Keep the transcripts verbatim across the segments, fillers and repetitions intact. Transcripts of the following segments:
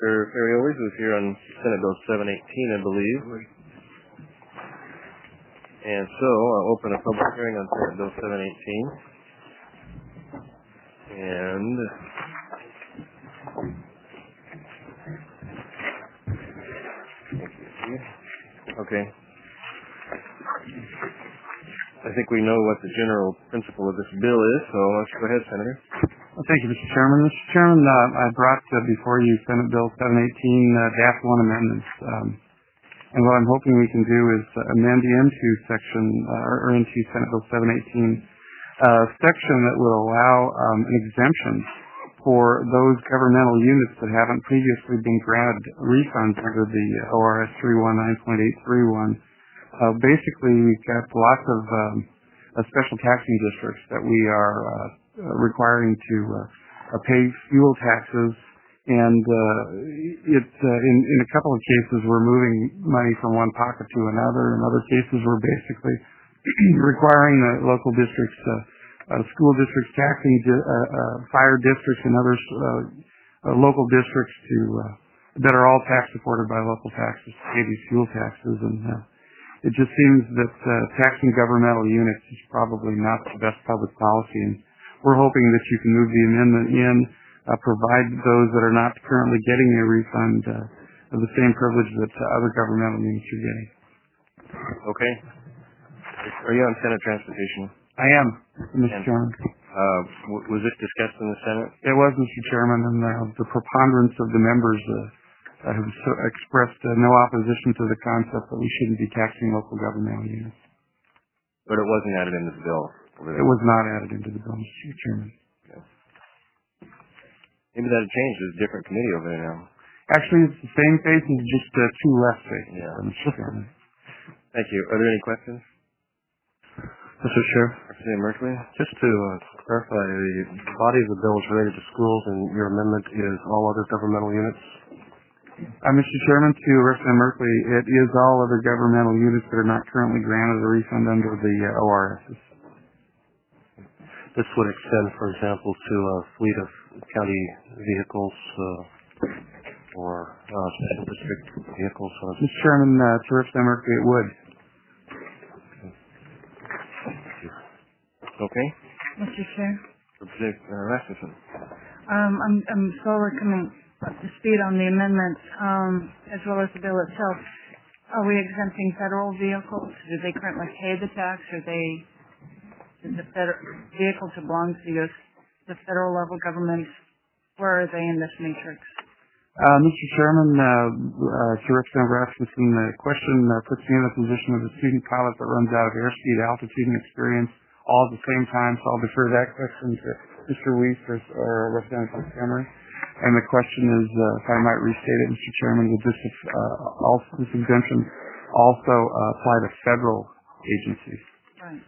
Mister Ferriolis is here on Senate Bill seven eighteen, I believe. And so I'll open a public hearing on Senate Bill seven eighteen. And okay. I think we know what the general principle of this bill is, so let's go ahead, Senator. Well, thank you, Mister Chairman. Mister Chairman, uh, I brought uh, before you Senate Bill seven eighteen uh, Draft one amendments. Um, and what I'm hoping we can do is uh, amend into section, uh, or into Senate Bill seven eighteen, uh, section that would allow um, an exemption for those governmental units that haven't previously been granted refunds under the O R S three nine point eight three one. Uh, basically, we've got lots of um, uh, special taxing districts that we are uh, uh, requiring to uh, uh, pay fuel taxes, and uh, it uh, in, in a couple of cases we're moving money from one pocket to another. In other cases, we're basically requiring the local districts, uh, uh, school districts, taxing di- uh, uh, fire districts, and other uh, uh, local districts to uh, that are all tax supported by local taxes to pay these fuel taxes. And uh, it just seems that uh, taxing governmental units is probably not the best public policy, and we're hoping that you can move the amendment in, uh, provide those that are not currently getting a refund uh, of the same privilege that uh, other governmental units are getting. Okay. Are you on Senate Transportation? I am, Mister And, Chairman. Uh, w- was this discussed in the Senate? It was, Mister Chairman, and uh, the preponderance of the members uh, Uh, have so expressed uh, no opposition to the concept that we shouldn't be taxing local governmental units. But it wasn't added into the bill? It was not added into the bill, Mister Chairman. Okay. Maybe that'll change. There's a different committee over there now. Actually, it's the same faces, just uh, two less faces, yeah. Mister Chairman. Thank you. Are there any questions? Mister Chair, Representative Merkley? just to uh, clarify, the body of the bill is related to schools, and your amendment is all other governmental units? Uh, Mister Chairman, to Representative Merkley, it is all other governmental units that are not currently granted a refund under the uh, O R Ss. This would extend, for example, to a fleet of county vehicles uh, or uh, special district vehicles. Uh, Mister Chairman, uh, to Representative Merkley, it would. Okay. Mister Chair, Representative uh, Rasmussen. um, I'm, I'm slowly coming up to speed on the amendments, um, as well as the bill itself. Are we exempting federal vehicles? Do they currently pay the tax? Are they, is the federal vehicles that belong to the, the federal level government? Where are they in this matrix? Uh, Mister Chairman, uh, uh, to Representative Rasmussen, the question uh, puts me in the position of a student pilot that runs out of airspeed, altitude, and experience all at the same time, so I'll defer that question to Mister Weiss or, or Representative Montgomery. And the question is, uh, if I might restate it, Mister Chairman, would this, uh, also, this exemption also uh, apply to federal agencies? Right.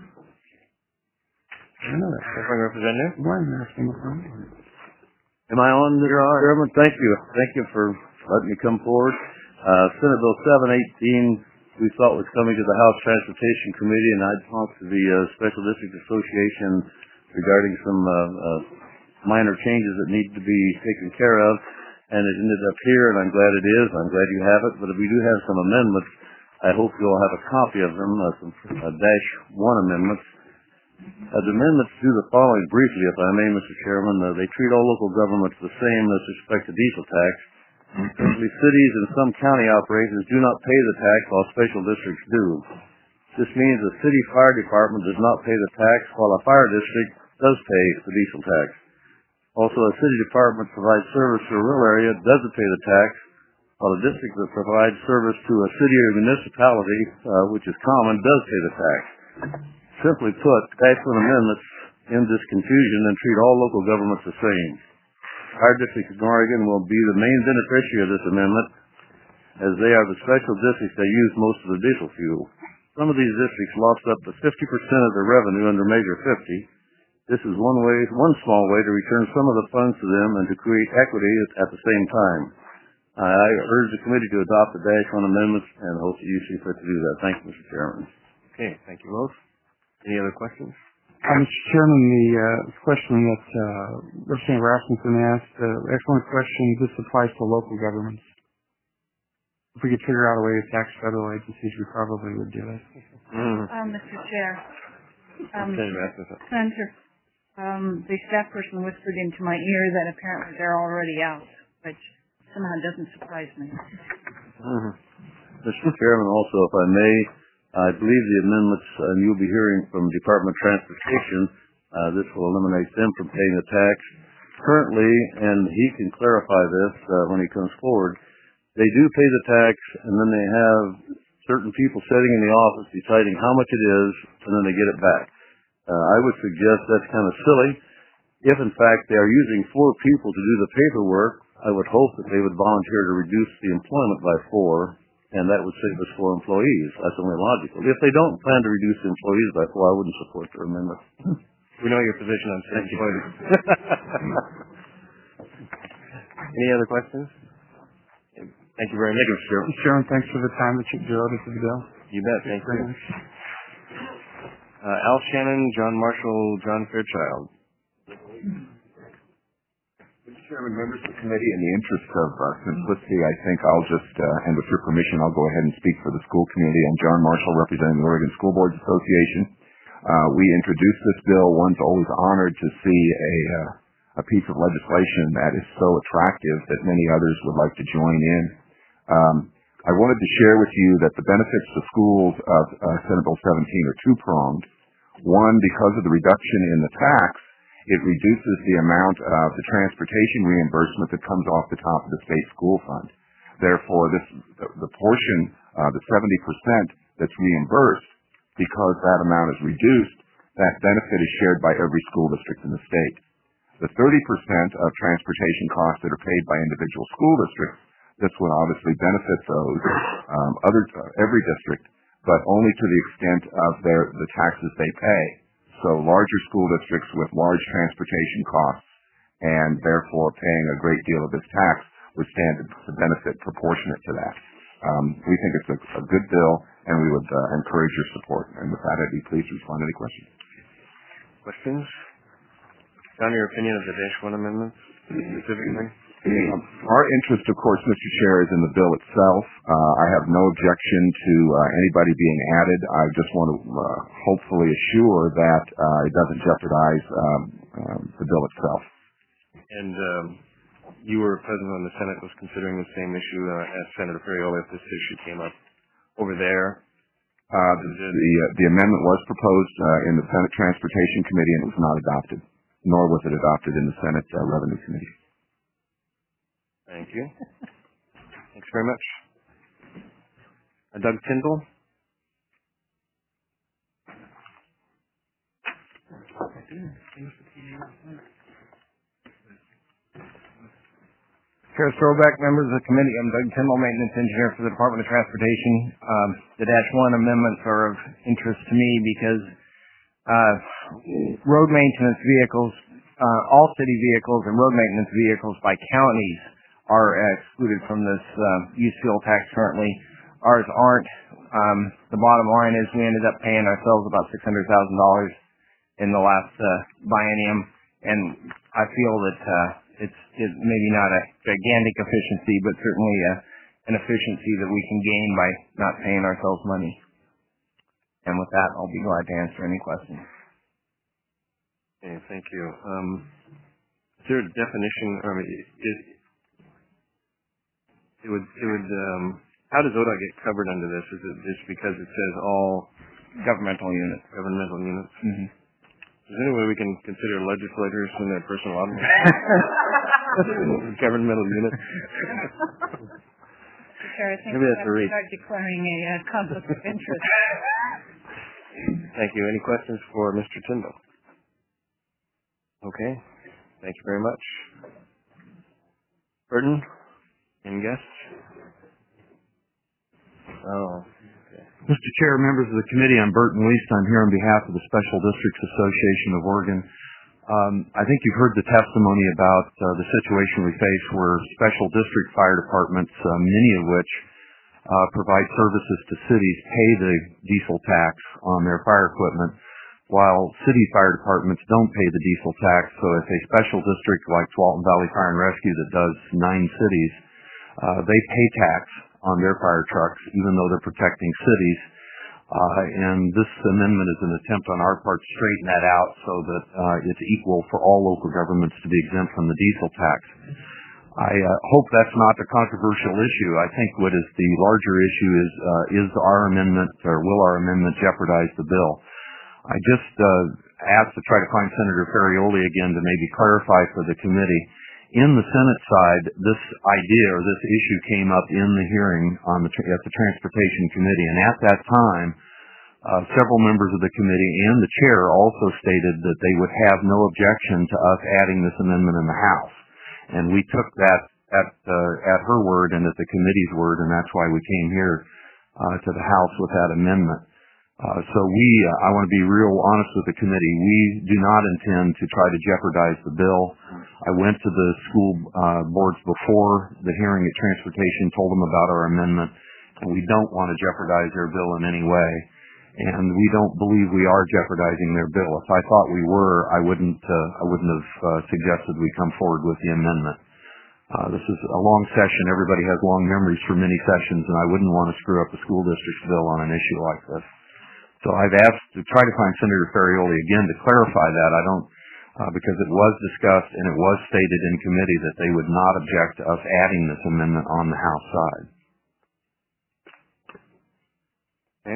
I know that. Representative? Why am I asking the phone? Am I on, Mister Chairman? Thank you. Thank you for letting me come forward. Uh, Senate Bill seven eighteen, we thought was coming to the House Transportation Committee, and I talked to the uh, Special District Association regarding some uh, uh, minor changes that need to be taken care of, and it ended up here, and I'm glad it is. I'm glad you have it, but we do have some amendments. I hope you'll have a copy of them, uh, some uh, dash one amendments. Uh, the amendments do the following briefly, if I may, Mister Chairman. Uh, they treat all local governments the same with respect to diesel tax. Currently, cities and some county operations do not pay the tax while special districts do. This means a city fire department does not pay the tax while a fire district does pay the diesel tax. Also, a city department provides service to a rural area doesn't pay the tax, while a district that provides service to a city or municipality, uh, which is common, does pay the tax. Simply put, tax one amendments end this confusion and treat all local governments the same. Our district in Oregon will be the main beneficiary of this amendment, as they are the special districts that use most of the diesel fuel. Some of these districts lost up to fifty percent of their revenue under Measure fifty. This is one way, one small way to return some of the funds to them and to create equity at the same time. I urge the committee to adopt the dash one amendments and hope that you see fit to do that. Thank you, Mister Chairman. Okay, thank you both. Any other questions? Uh, Mister Chairman, the uh, question that uh, Representative Rasmussen asked, uh, excellent question. This applies to local governments. If we could figure out a way to tax federal agencies, we probably would do it. Mm. Um, Mister Chair, um, Senator, um, the staff person whispered into my ear that apparently they're already out, which somehow doesn't surprise me. Mm-hmm. Mister Chairman, also, if I may, I believe the amendments, and you'll be hearing from Department of Transportation, uh, this will eliminate them from paying the tax. Currently, and he can clarify this uh, when he comes forward, they do pay the tax, and then they have certain people sitting in the office deciding how much it is, and then they get it back. Uh, I would suggest that's kind of silly. If, in fact, they are using four people to do the paperwork, I would hope that they would volunteer to reduce the employment by four, and that would save us four employees. That's only logical. If they don't plan to reduce the employees by four, I wouldn't support their amendment. We know your position on city employees. Any other questions? Thank you very much. Thank you, Chairman. Mister Chairman, thanks for the time that you devoted to the bill. You bet. Thank you. Uh, Al Shannon, John Marshall, John Fairchild. Mister Chairman, members of the committee, in the interest of uh, simplicity, I think I'll just, uh, and with your permission, I'll go ahead and speak for the school community. I'm John Marshall, representing the Oregon School Boards Association. Uh, we introduced this bill. One's always honored to see a, uh, a piece of legislation that is so attractive that many others would like to join in. Um, I wanted to share with you that the benefits to schools of uh, Senate Bill seventeen are two-pronged. One, because of the reduction in the tax, it reduces the amount of the transportation reimbursement that comes off the top of the state school fund. Therefore, this the, the portion, uh, the seventy percent that's reimbursed, because that amount is reduced, that benefit is shared by every school district in the state. The thirty percent of transportation costs that are paid by individual school districts, this would obviously benefit those, um, other uh, every district, but only to the extent of their the taxes they pay. So larger school districts with large transportation costs and therefore paying a great deal of this tax would stand to benefit proportionate to that. Um, we think it's a, a good bill, and we would uh, encourage your support. And with that, I'd be pleased to respond to any questions. Questions? John, your opinion of the Dash one amendments specifically? Um, our interest, of course, Mister Chair, is in the bill itself. Uh, I have no objection to uh, anybody being added. I just want to uh, hopefully assure that uh, it doesn't jeopardize um, um, the bill itself. And um, you were present when the Senate was considering the same issue uh, as Senator Ferriola if this issue came up over there. Uh, the, the, uh, the amendment was proposed uh, in the Senate Transportation Committee, and it was not adopted, nor was it adopted in the Senate uh, Revenue Committee. Thank you. Thanks very much. Uh, Doug Tyndall. Chair Strobeck, members of the committee, I'm Doug Tyndall, maintenance engineer for the Department of Transportation. Um, the Dash one amendments are of interest to me because uh, road maintenance vehicles, uh, all city vehicles and road maintenance vehicles by counties are excluded from this uh, use fuel tax currently. Ours aren't. Um, the bottom line is we ended up paying ourselves about six hundred thousand dollars in the last uh, biennium, and I feel that uh, it's, it's maybe not a gigantic efficiency, but certainly a, an efficiency that we can gain by not paying ourselves money. And with that, I'll be glad to answer any questions. Okay, thank you. Um, is there a definition? I mean, is, It would, it would, um, how does O D O T get covered under this? Is it just because it says all governmental units? Governmental units. Mm-hmm. Is there any way we can consider legislators in their personal automobile? Governmental units? Sure, I think Maybe we that's have a to read. start declaring a uh, conflict of interest. Thank you. Any questions for Mister Tyndall? Okay. Thank you very much. Burton? Any guests? Oh, okay. Mister Chair, members of the committee, I'm Burton Least. I'm here on behalf of the Special Districts Association of Oregon. Um, I think you've heard the testimony about uh, the situation we face where special district fire departments, uh, many of which uh, provide services to cities, pay the diesel tax on their fire equipment, while city fire departments don't pay the diesel tax. So if a special district like Tualatin Valley Fire and Rescue that does nine cities, uh, they pay tax on their fire trucks, even though they're protecting cities. Uh, and this amendment is an attempt on our part to straighten that out so that uh, it's equal for all local governments to be exempt from the diesel tax. I uh, hope that's not a controversial issue. I think what is the larger issue is, uh, is our amendment, or will our amendment jeopardize the bill? I just uh, asked to try to find Senator Ferrioli again to maybe clarify for the committee. In the Senate side, this idea or this issue came up in the hearing on the, at the Transportation Committee, and at that time, uh, several members of the committee and the chair also stated that they would have no objection to us adding this amendment in the House. And we took that at, uh, at her word and at the committee's word, and that's why we came here uh, to the House with that amendment. Uh, so we, uh, I want to be real honest with the committee. We do not intend to try to jeopardize the bill. I went to the school uh, boards before the hearing at Transportation, told them about our amendment, and we don't want to jeopardize their bill in any way. And we don't believe we are jeopardizing their bill. If I thought we were, I wouldn't, uh, I wouldn't have uh, suggested we come forward with the amendment. Uh, this is a long session. Everybody has long memories for many sessions, and I wouldn't want to screw up the school district's bill on an issue like this. So I've asked to try to find Senator Ferrioli again to clarify that. I don't, uh, because it was discussed and it was stated in committee that they would not object to us adding this amendment on the House side. Okay.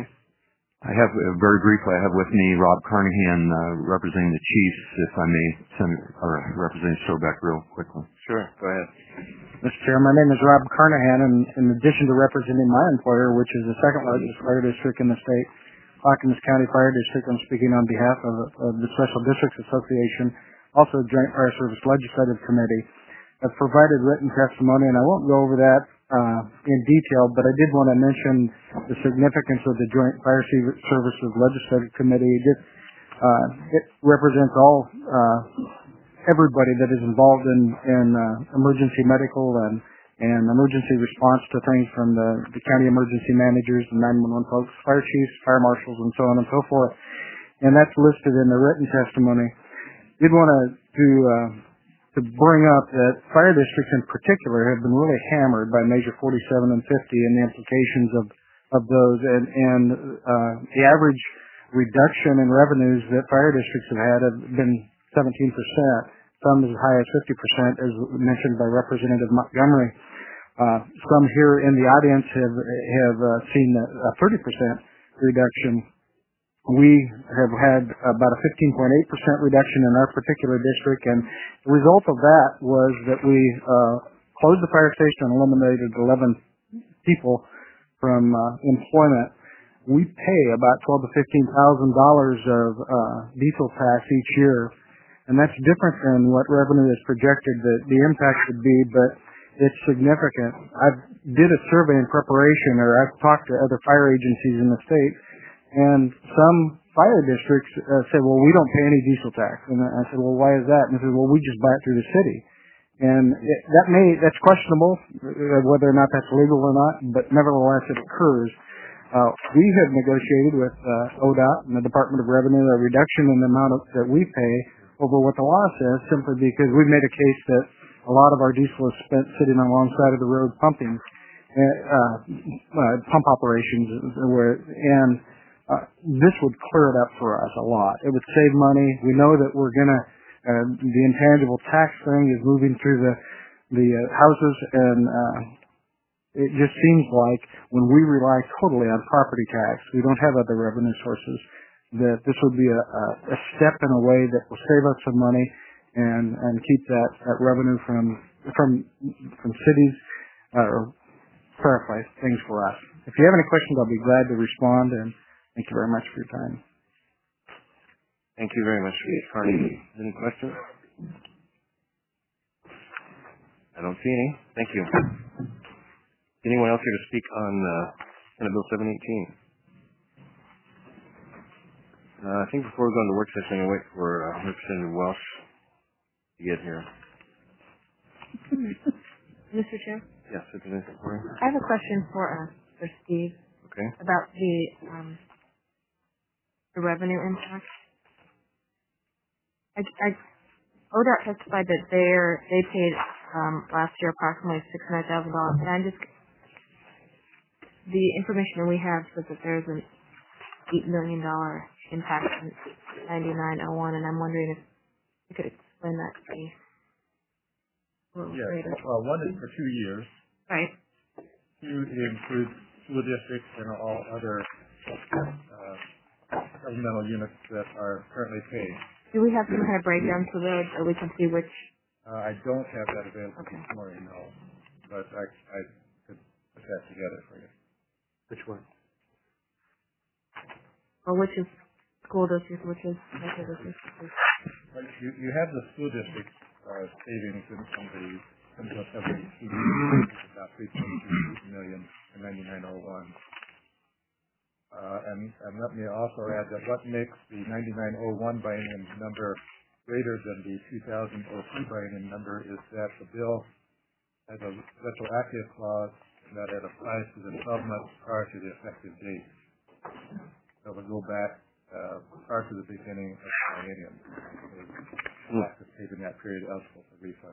I have, uh, very briefly, I have with me Rob Carnahan, uh, representing the Chiefs, if I may, Senator, or Representative Strobeck real quickly. Sure, go ahead. Mister Chair, my name is Rob Carnahan, and in addition to representing my employer, which is the second largest fire district in the state, Clackamas County Fire District, I'm speaking on behalf of, of the Special Districts Association, also Joint Fire Service Legislative Committee. I've provided written testimony, and I won't go over that uh, in detail, but I did want to mention the significance of the Joint Fire Services Legislative Committee. It, uh, it represents all, uh, everybody that is involved in, in uh, emergency medical and and emergency response to things from the, the county emergency managers, the nine one one folks, fire chiefs, fire marshals, and so on and so forth. And that's listed in the written testimony. Did want to to, uh, to bring up that fire districts in particular have been really hammered by Measure forty-seven and fifty and the implications of, of those. And, and uh, the average reduction in revenues that fire districts have had have been seventeen percent. Some as high as fifty percent, as mentioned by Representative Montgomery. Uh, some here in the audience have have uh, seen a thirty percent reduction. We have had about a fifteen point eight percent reduction in our particular district, and the result of that was that we uh, closed the fire station and eliminated eleven people from uh, employment. We pay about twelve to fifteen thousand dollars of uh, diesel tax each year. And that's different than what revenue is projected that the impact would be, but it's significant. I did a survey in preparation, or I've talked to other fire agencies in the state, and some fire districts uh, said, well, we don't pay any diesel tax. And I said, well, why is that? And they said, well, we just buy it through the city. And it, that may, that's questionable, uh, whether or not that's legal or not, but nevertheless it occurs. Uh, we have negotiated with uh, O D O T and the Department of Revenue a reduction in the amount of, that we pay over what the law says, simply because we've made a case that a lot of our diesel is spent sitting alongside of the road pumping, uh, uh, pump operations, where, and uh, this would clear it up for us a lot. It would save money. We know that we're going to, uh, the intangible tax thing is moving through the, the uh, houses, and uh, it just seems like when we rely totally on property tax, we don't have other revenue sources, that this would be a, a, a step in a way that will save us some money and, and keep that, that revenue from from from cities, uh, or clarify things for us. If you have any questions, I'll be glad to respond, and thank you very much for your time. Thank you very much, Mister Carney. Any questions? I don't see any. Thank you. Anyone else here to speak on uh, Senate Bill seven eighteen? Uh, I think before we go into the work session, I'm going to wait for uh, Representative Welsh to get here. Mister Chair? Yes, Representative Corey. I have a question for uh, for Steve. Okay. About the um, the revenue impact. I, I, O D O T testified that they're, they paid um, last year approximately six hundred thousand dollars. And I'm just, the information that we have says that there's an eight million dollars impact in ninety-nine oh one, and I'm wondering if you could explain that to me. Yes. Well, one is for two years. Right. Two, it includes school districts and all other uh, governmental units that are currently paid. Do we have some kind of breakdown so that uh, we can see which? Uh, I don't have that available Okay. this morning, no. But I, I could put that together for you. Which one? Or which is school district, which is local district? Well, You, you have the school district uh, savings in, in the Central Assembly, about three point two million in ninety-nine oh one. Uh, and, and let me also add that what makes the ninety-nine oh one biennium number greater than the two thousand three biennium number is that the bill has a retroactive clause that it applies to the twelve months prior to the effective date. So it will go back uh, prior to the beginning of the biennium. So taxes paid in that period eligible for refund.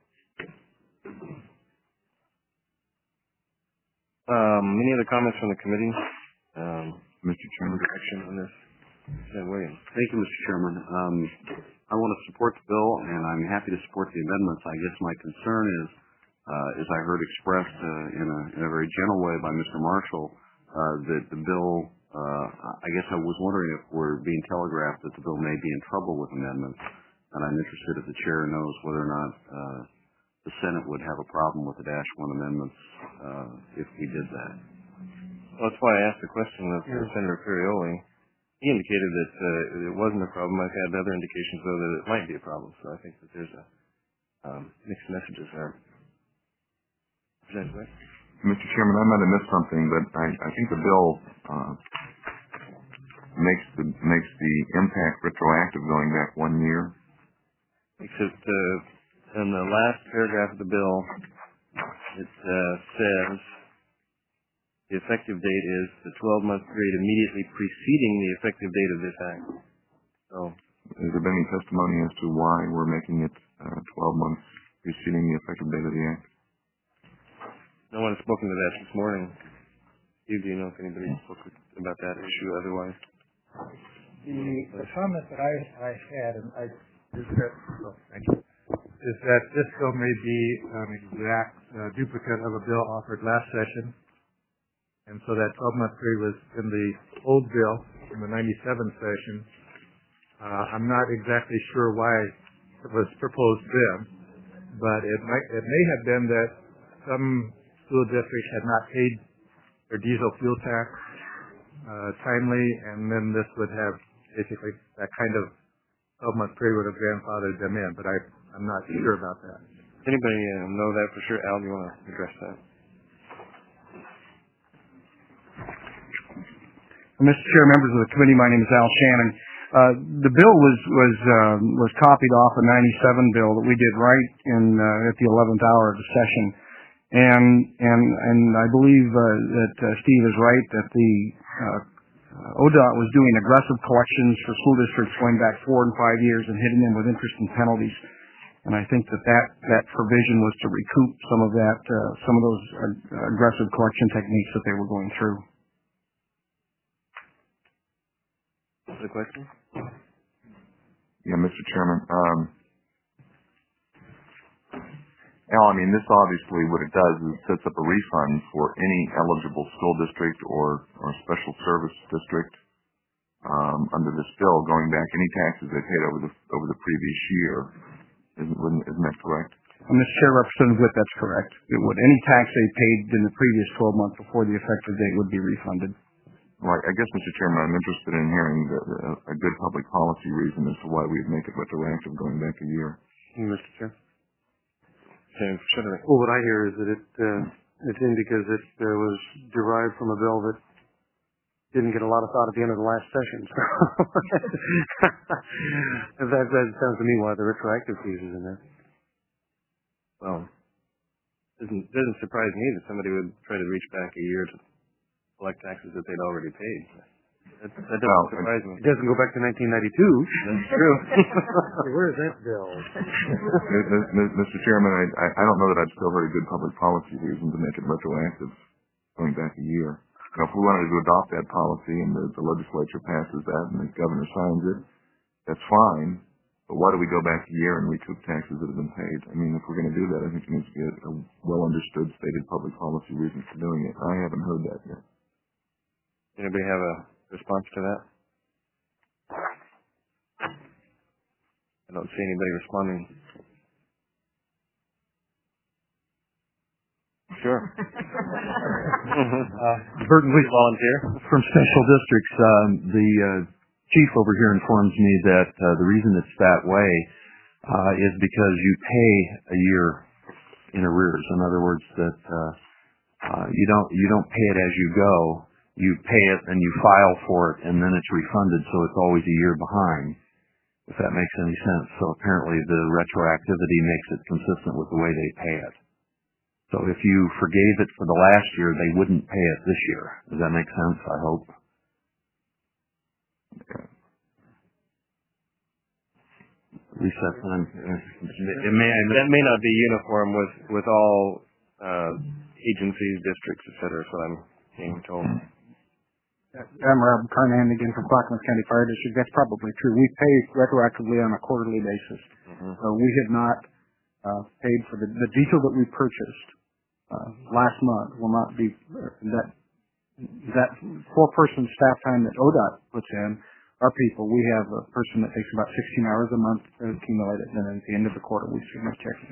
Um, any other comments from the committee? Um, Mister Chairman. Direction on this? Senator Williams. Thank you, Mister Chairman. Um, I want to support the bill, and I'm happy to support the amendments. I guess my concern is, uh, as I heard expressed uh, in, a, in a very gentle way by Mister Marshall, uh, that the bill, uh, I guess I was wondering if we're being telegraphed that the bill may be in trouble with amendments, and I'm interested if the chair knows whether or not uh, the Senate would have a problem with the Dash one amendments uh, if we did that. Well, that's why I asked the question of Yeah. Senator Ferrioli. He indicated that uh, it wasn't a problem. I've had other indications, though, that it might be a problem. So I think that there's a um, mixed messages there. Representative Wick? Mister Chairman, I might have missed something, but I, I think the bill uh, makes the makes the impact retroactive going back one year. Except uh, in the last paragraph of the bill, it uh, says the effective date is the twelve-month period immediately preceding the effective date of this act. So, has there been any testimony as to why we're making it uh, twelve months preceding the effective date of the act? no one has spoken to that this morning. Steve, do you know if anybody spoke about that issue otherwise? The, the comment that I, I had, and I is that, oh, thank you, is that this bill may be an exact uh, duplicate of a bill offered last session. And so that twelve-month period was in the old bill, in the ninety-seven session. Uh, I'm not exactly sure why it was proposed then, but it might, it may have been that some school districts had not paid their diesel fuel tax uh, timely, and then this would have basically that kind of twelve-month period would have grandfathered them in, but I, I'm not sure about that. Does anybody uh, know that for sure? Al, do you want to address that? Mister Chair, members of the committee, my name is Al Shannon. Uh, the bill was was uh, was copied off a ninety-seven bill that we did right in uh, at the eleventh hour of the session, and and and I believe uh, that uh, Steve is right that the uh, uh, O D O T was doing aggressive collections for school districts going back four and five years and hitting them with interest and penalties. And I think that that, that provision was to recoup some of that, uh, some of those uh, aggressive collection techniques that they were going through. The question? Yeah, Mister Chairman. Um, Al, I mean, this obviously what it does is it sets up a refund for any eligible school district or, or special service district um, under this bill, going back any taxes they paid over the over the previous year. Isn't, isn't that correct? Uh, Mister Chair, Representative Witt, that's correct. It would any tax they paid in the previous twelve months before the effective date would be refunded. Well, I guess, Mister Chairman, I'm interested in hearing the, the, a good public policy reason as to why we'd make it retroactive going back a year. Mister Chair? James, should I? Well, what I hear is that it uh, it's in because it uh, was derived from a bill that didn't get a lot of thought at the end of the last session. So that, that sounds to me why the retroactive piece is in there. Well, doesn't doesn't surprise me that somebody would try to reach back a year to collect taxes that they'd already paid. That, that doesn't well, surprise me. It doesn't go back to nineteen ninety-two. That's true. Where is that bill? Mister Chairman, I, I don't know that I've still heard a good public policy reason to make it retroactive going back a year. Now, if we wanted to adopt that policy and the, the legislature passes that and the governor signs it, that's fine. But why do we go back a year and recoup taxes that have been paid? I mean, if we're going to do that, I think it needs to be a, a well-understood, stated public policy reason for doing it. I haven't heard that yet. Anybody have a response to that? I don't see anybody responding. Sure. uh, Burton Lee, volunteer from Special Districts. Um, the uh, chief over here informs me that uh, the reason it's that way uh, is because you pay a year in arrears. In other words, that uh, uh, you don't you don't pay it as you go. You pay it and you file for it, and then it's refunded, so it's always a year behind, if that makes any sense. So apparently the retroactivity makes it consistent with the way they pay it. So if you forgave it for the last year, they wouldn't pay it this year. Does that make sense, I hope? Okay. At least that's what I'm, it may, that may not be uniform with, with all uh, agencies, districts, et cetera, so I'm being told. I'm Rob Carnahan again from Clackamas County Fire District. That's probably true. We pay retroactively on a quarterly basis. Mm-hmm. So we have not uh, paid for the, the diesel that we purchased uh, last month will not be uh, that that four-person staff time that O D O T puts in. Our people, we have a person that takes about sixteen hours a month to accumulate it, and then at the end of the quarter we submit checks.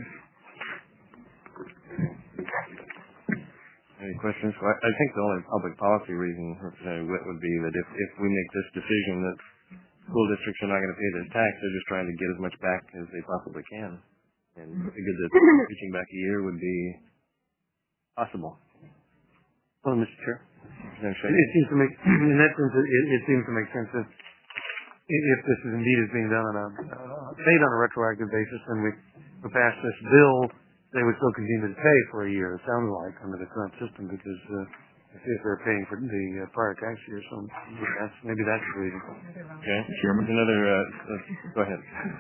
Any questions? Well, I think the only public policy reason Representative Witt would be that if, if we make this decision that school districts are not going to pay this tax, they're just trying to get as much back as they possibly can. And I figured that reaching back a year would be possible. Well, Mister Chair, it seems to make, in that sense, it, it seems to make sense that if this is indeed is being done on a uh, paid on a retroactive basis, then we, we pass this bill, they would still continue to pay for a year, it sounds like, under the current system, because uh, if they're paying for the uh, prior tax year, so that's, maybe that's the reason. Okay. Chairman? Another, uh, uh, go ahead.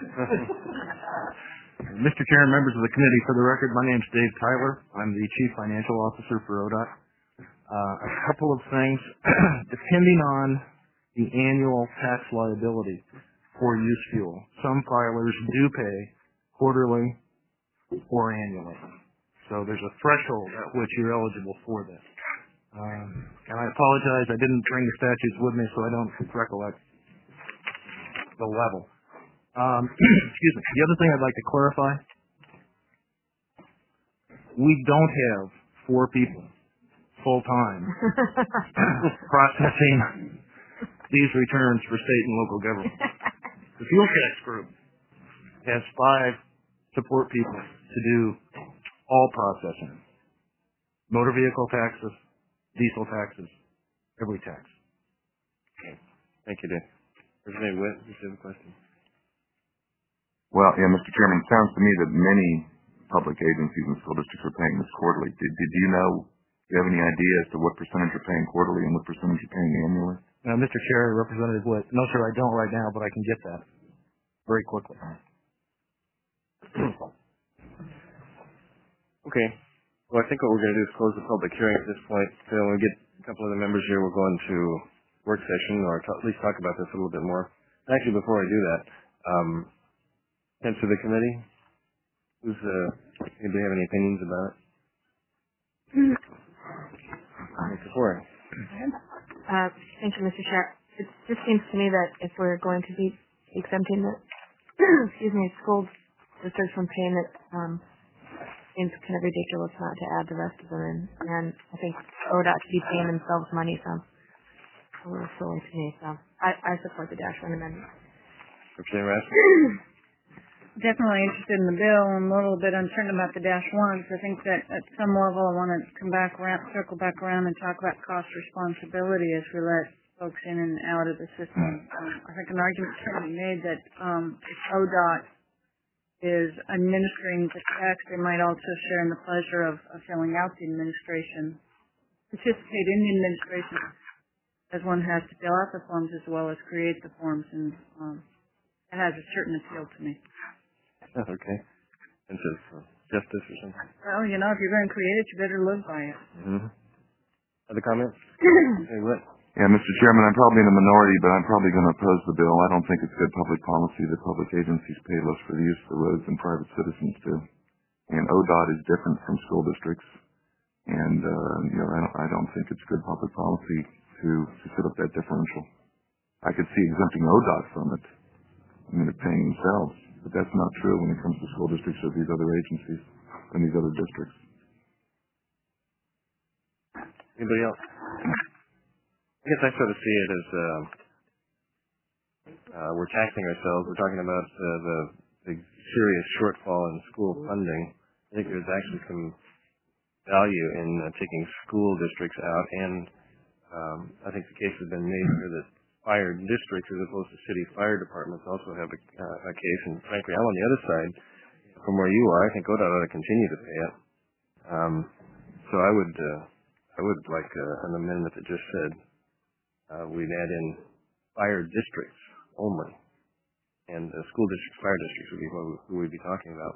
Mister Chair and members of the committee, for the record, my name is Dave Tyler. I'm the Chief Financial Officer for O D O T. Uh, a couple of things. Depending on the annual tax liability for used fuel, some filers do pay quarterly or annually. So there's a threshold at which you're eligible for this. Um, and I apologize, I didn't bring the statutes with me, so I don't recollect the level. Um, excuse me. The other thing I'd like to clarify, we don't have four people full-time processing these returns for state and local government. The fuel tax group has five support people to do all processing. Motor vehicle taxes, diesel taxes, every tax. Okay. Thank you, Dave. Representative Witt, you have a question? Well, yeah, Mister Chairman, it sounds to me that many public agencies and school districts are paying this quarterly. Did, did you know, do you have any idea as to what percentage are paying quarterly and what percentage are paying annually? Now, Mister Chair, Representative Witt, no, sir, I don't right now, but I can get that very quickly. Okay. Well, I think what we're going to do is close the public hearing at this point. So when we get a couple of the members here, we'll go into work session or t- at least talk about this a little bit more. Actually, before I do that, um, sense of the committee, who's, uh, anybody have any opinions about it? Mister Ford. Uh, thank you, Mister Chair. It just seems to me that if we're going to be exempting the, excuse me, school districts from paying it, um, seems kind of ridiculous not to add the rest of them in. And I think O D O T should be paying themselves money, so a little silly to me. So I, I support the Dash One Amendment. Representative Raskin? Definitely interested in the bill. I'm a little bit uncertain about the dash ones. I think that at some level I want to come back around, circle back around and talk about cost responsibility as we let folks in and out of the system. Um, I think an argument can be made that um, if O D O T is administering the tax, they might also share in the pleasure of, of filling out the administration, participate in the administration as one has to fill out the forms as well as create the forms, and um, it has a certain appeal to me. Okay. And so, uh, justice or something? Well, you know, if you're going to create it, you better live by it. Mm-hmm. Other comments? Hey, what? Yeah, Mister Chairman, I'm probably in the minority, but I'm probably going to oppose the bill. I don't think it's good public policy that public agencies pay less for the use of the roads than private citizens do. And O D O T is different from school districts. And, uh, you know, I don't, I don't think it's good public policy to, to set up that differential. I could see exempting O D O T from it. I mean, they're paying themselves. But that's not true when it comes to school districts or these other agencies and these other districts. Anybody else? I guess I sort of see it as uh, uh, we're taxing ourselves. We're talking about uh, the, the serious shortfall in school funding. I think there's actually some value in uh, taking school districts out, and um, I think the case has been made here that fire districts as opposed to city fire departments also have a, uh, a case, and frankly, I'm on the other side from where you are. I think O D O T ought to continue to pay it. Um, so I would, uh, I would like uh, an amendment that just said uh, we'd add in fire districts only, and uh, school districts, fire districts would be what we, who we'd be talking about.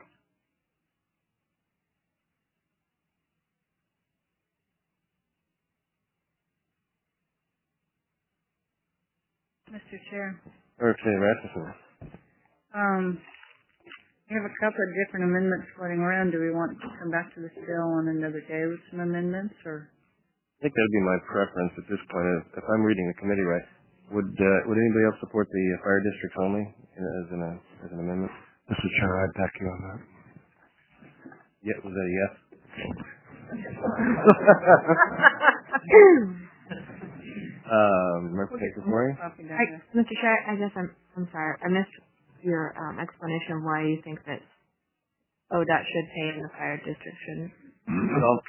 Mister Chair. Okay, Rasmussen. Um, we have a couple of different amendments floating around. Do we want to come back to this bill on another day with some amendments, or? I think that would be my preference at this point. If, if I'm reading the committee right, would uh, would anybody else support the uh, fire districts only as an uh, as an amendment? Mister Chair, I'd back you on that. Yeah, was that a yes? um, Representative Murray? I, Mister Chair, I guess I'm I'm sorry. I missed your um, explanation of why you think that O D O T should pay and the fire district shouldn't. Well,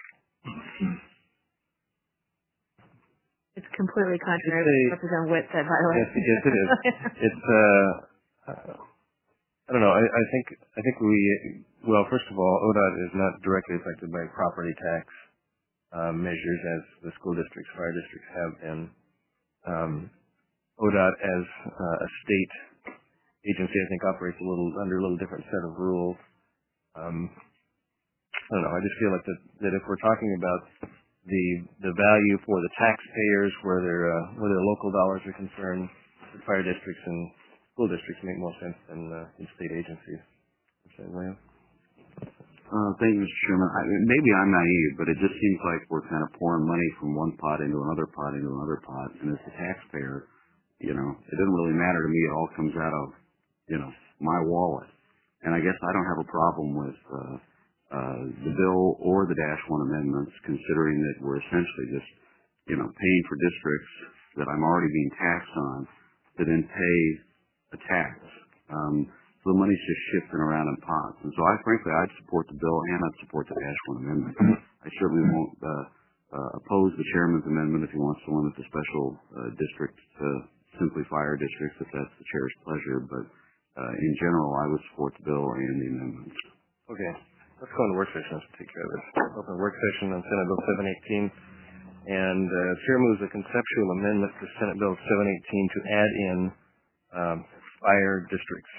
it's completely contrary to what Representative Witt said, by the way. Yes, yes, it is. It's uh, uh, I don't know. I, I think I think we well, first of all, O D O T is not directly affected by property tax uh, measures as the school districts, fire districts have been. Um, O D O T as uh, a state agency, I think, operates a little under a little different set of rules. Um, I don't know. I just feel like that, that if we're talking about the the value for the taxpayers, where their uh, where their local dollars are concerned, the fire districts and school districts make more sense than uh, than state agencies. William? Uh, thank you, Mister Chairman. I, maybe I'm naive, but it just seems like we're kind of pouring money from one pot into another pot into another pot, and as a taxpayer, you know, it doesn't really matter to me. It all comes out of, you know, my wallet. And I guess I don't have a problem with uh, uh, the bill or the Dash one amendments, considering that we're essentially just, you know, paying for districts that I'm already being taxed on to then pay a tax. Um, so the money's just shifting around in pots. And so I, frankly, I'd support the bill and I'd support the Dash one amendment. I certainly won't uh, uh, oppose the chairman's amendment if he wants to limit the special uh, district to simply fire districts, if that's the chair's pleasure. But uh, in general, I would support the bill and the amendments. Okay. Let's go on the work session. Let's take care of this. Open the work session on Senate Bill seven eighteen. And uh, Chair moves a conceptual amendment to Senate Bill seven eighteen to add in um, fire districts.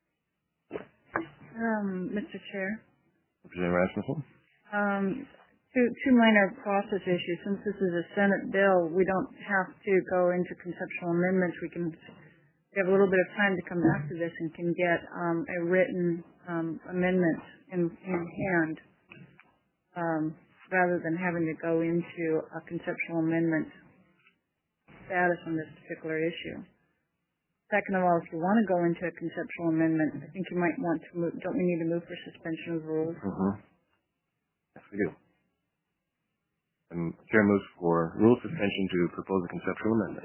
Um, Mister Chair. Representative Rasmussen? Um, two, two minor process issues. Since this is a Senate bill, we don't have to go into conceptual amendments. We can we have a little bit of time to come back to this and can get um, a written um, amendment in, in hand um, rather than having to go into a conceptual amendment status on this particular issue. Second of all, if you want to go into a conceptual amendment, I think you might want to move, don't we need to move for suspension of rules? Mm-hmm. Yes, we do. And Chair moves for rule suspension to propose a conceptual amendment.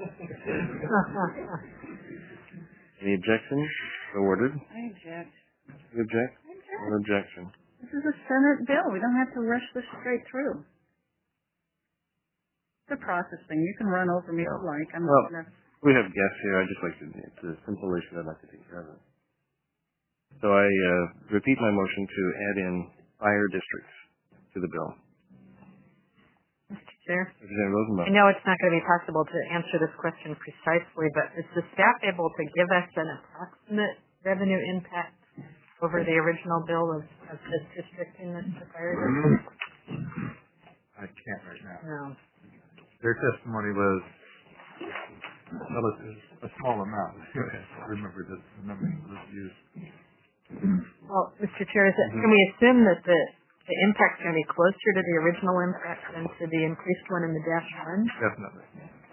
Any objections? So ordered. I object. You object? I object. No objection. This is a Senate bill. We don't have to rush this straight through. It's a process thing. You can run over me if you like. I'm well, not gonna... We have guests here. I'd just like to, it's a simple issue. I'd like to take care of it. So I uh, repeat my motion to add in fire districts to the bill. Mister Chair. Representative Rosenbaum. I know it's not going to be possible to answer this question precisely, but is the staff able to give us an approximate revenue impact over the original bill of, of this district in this fire district? I can't right now. No. Their testimony was, well, it's a small amount. I remember this, the number was used. Well, Mister Chair, is it, can we assume that the, the impact's going to be closer to the original impact than to the increased one in the dash one? Definitely.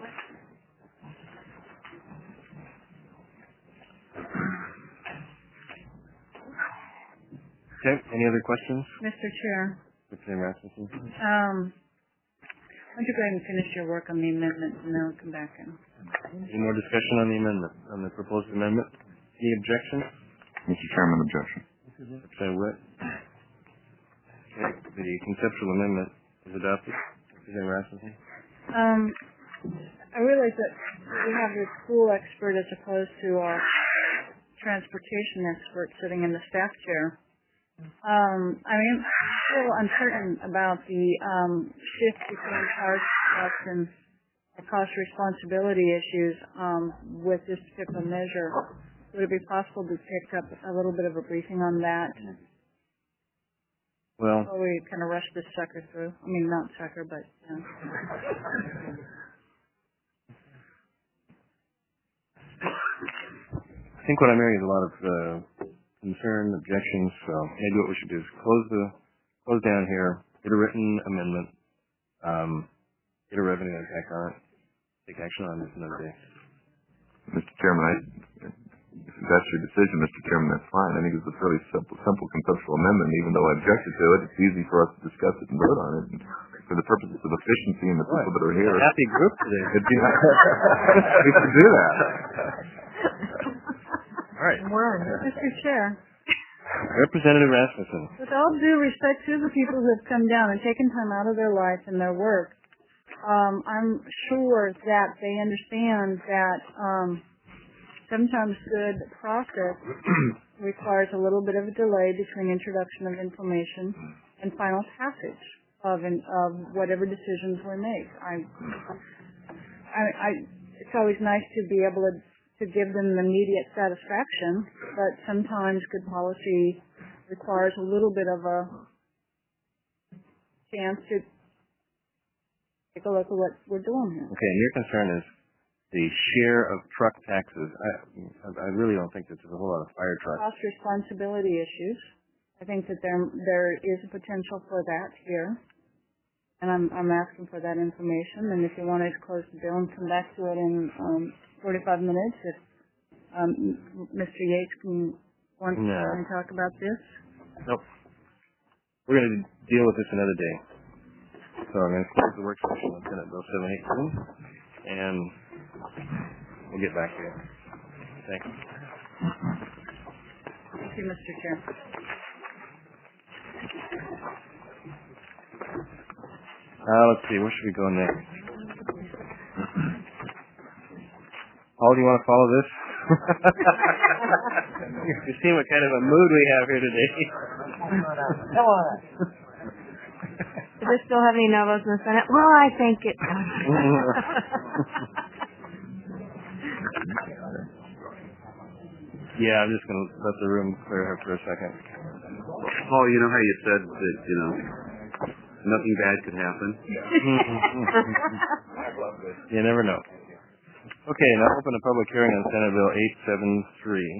Okay, any other questions? Mister Chair, Representative Rasmussen. um, why don't you go ahead and finish your work on the amendment, and then we'll come back in. Any more discussion on the amendment, on the proposed amendment? Any objections? Mister Chairman, objection. Representative Witt. Okay, the conceptual amendment is adopted. Representative Rasmussen. Um, I realize that we have the school expert as opposed to our transportation expert sitting in the staff chair. Um, I mean, I'm still uncertain about the um, shift between charge costs and the cost responsibility issues um, with this particular measure. Would it be possible to pick up a little bit of a briefing on that? Well, before we kind of rush this sucker through. I mean, not sucker, but you know. I think what I'm hearing is a lot of uh, concern, objections. So maybe what we should do is close the close down here, get a written amendment, um, get a revenue impact on it, take action on this another day. Mister Chairman, I, if that's your decision, Mister Chairman, that's fine. I think it's a fairly simple, simple conceptual amendment. Even though I objected to it, it's easy for us to discuss it and vote on it. And for the purposes of efficiency and the people right. that are here, happy group today. We should do that. All right. Mister Chair. Representative Rasmussen. With all due respect to the people who have come down and taken time out of their life and their work, um, I'm sure that they understand that um, sometimes good process requires a little bit of a delay between introduction of information and final passage of in, of whatever decisions we make. I, I, I, it's always nice to be able to to give them immediate satisfaction, but sometimes good policy requires a little bit of a chance to take a look at what we're doing here. Okay, and your concern is the share of truck taxes. I, I really don't think that there's a whole lot of fire trucks. Cost responsibility issues. I think that there there is a potential for that here, and I'm I'm asking for that information. And if you want to close the bill and come back to it in um, forty-five minutes, if um, Mister Yates can want to no. talk about this. Nope. We're going to deal with this another day. So I'm going to close the work session on Senate Bill seven eighteen, and we'll get back to you. Thanks. Thank you, Mister Chair. Uh, let's see, where should we go next? Paul, do you want to follow this? You've seen what kind of a mood we have here today. Come on. Does this still have any no votes in the Senate? Well, I think it does. Yeah, I'm just going to let the room clear here for a second. Paul, you know how you said that, you know, nothing bad could happen? You never know. Okay, now open a public hearing on Senate Bill eight seventy-three.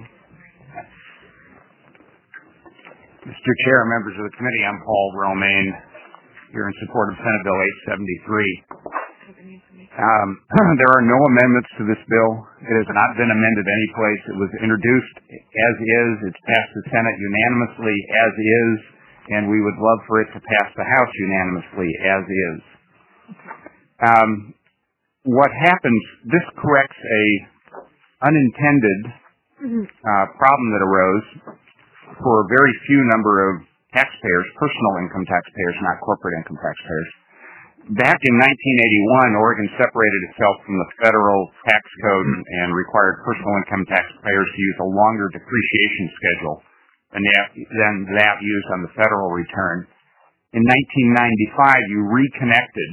Mister Chair, members of the committee, I'm Paul Romaine, here in support of Senate Bill eight seventy-three. Um, there are no amendments to this bill. It has not been amended any place. It was introduced as is. It's passed the Senate unanimously as is, and we would love for it to pass the House unanimously as is. Um, what happens, this corrects a unintended uh, problem that arose for a very few number of taxpayers, personal income taxpayers, not corporate income taxpayers. Back in nineteen eighty-one, Oregon separated itself from the federal tax code and required personal income taxpayers to use a longer depreciation schedule than that, than that used on the federal return. In nineteen ninety-five, you reconnected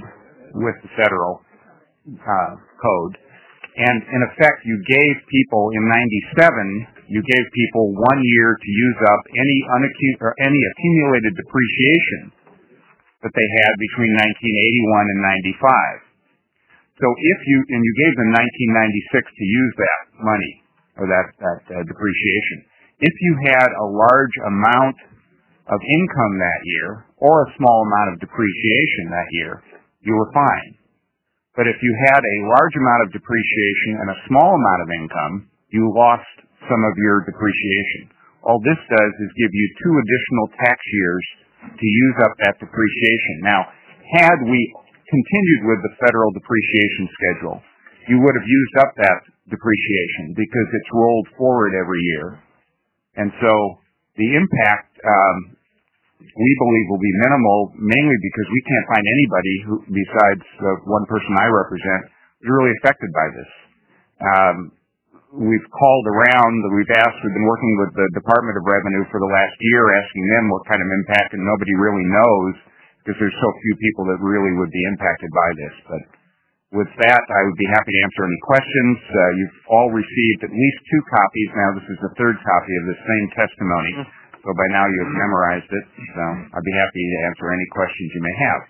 with the federal uh, code. And in effect, you gave people in ninety-seven, you gave people one year to use up any unacu- or any accumulated depreciation that they had between nineteen eighty-one and ninety-five. So if you, and you gave them nineteen ninety-six to use that money, or that, that uh, depreciation. If you had a large amount of income that year, or a small amount of depreciation that year, you were fine. But if you had a large amount of depreciation and a small amount of income, you lost some of your depreciation. All this does is give you two additional tax years to use up that depreciation. Now, had we continued with the federal depreciation schedule, you would have used up that depreciation because it's rolled forward every year. And so the impact, um, we believe, will be minimal, mainly because we can't find anybody who, besides the one person I represent, who's really affected by this. Um, we've called around, we've asked, we've been working with the Department of Revenue for the last year, asking them what kind of impact, and nobody really knows because there's so few people that really would be impacted by this. But with that, I would be happy to answer any questions. Uh, you've all received at least two copies. Now this is the third copy of the same testimony. So by now you have memorized it. So I'd be happy to answer any questions you may have.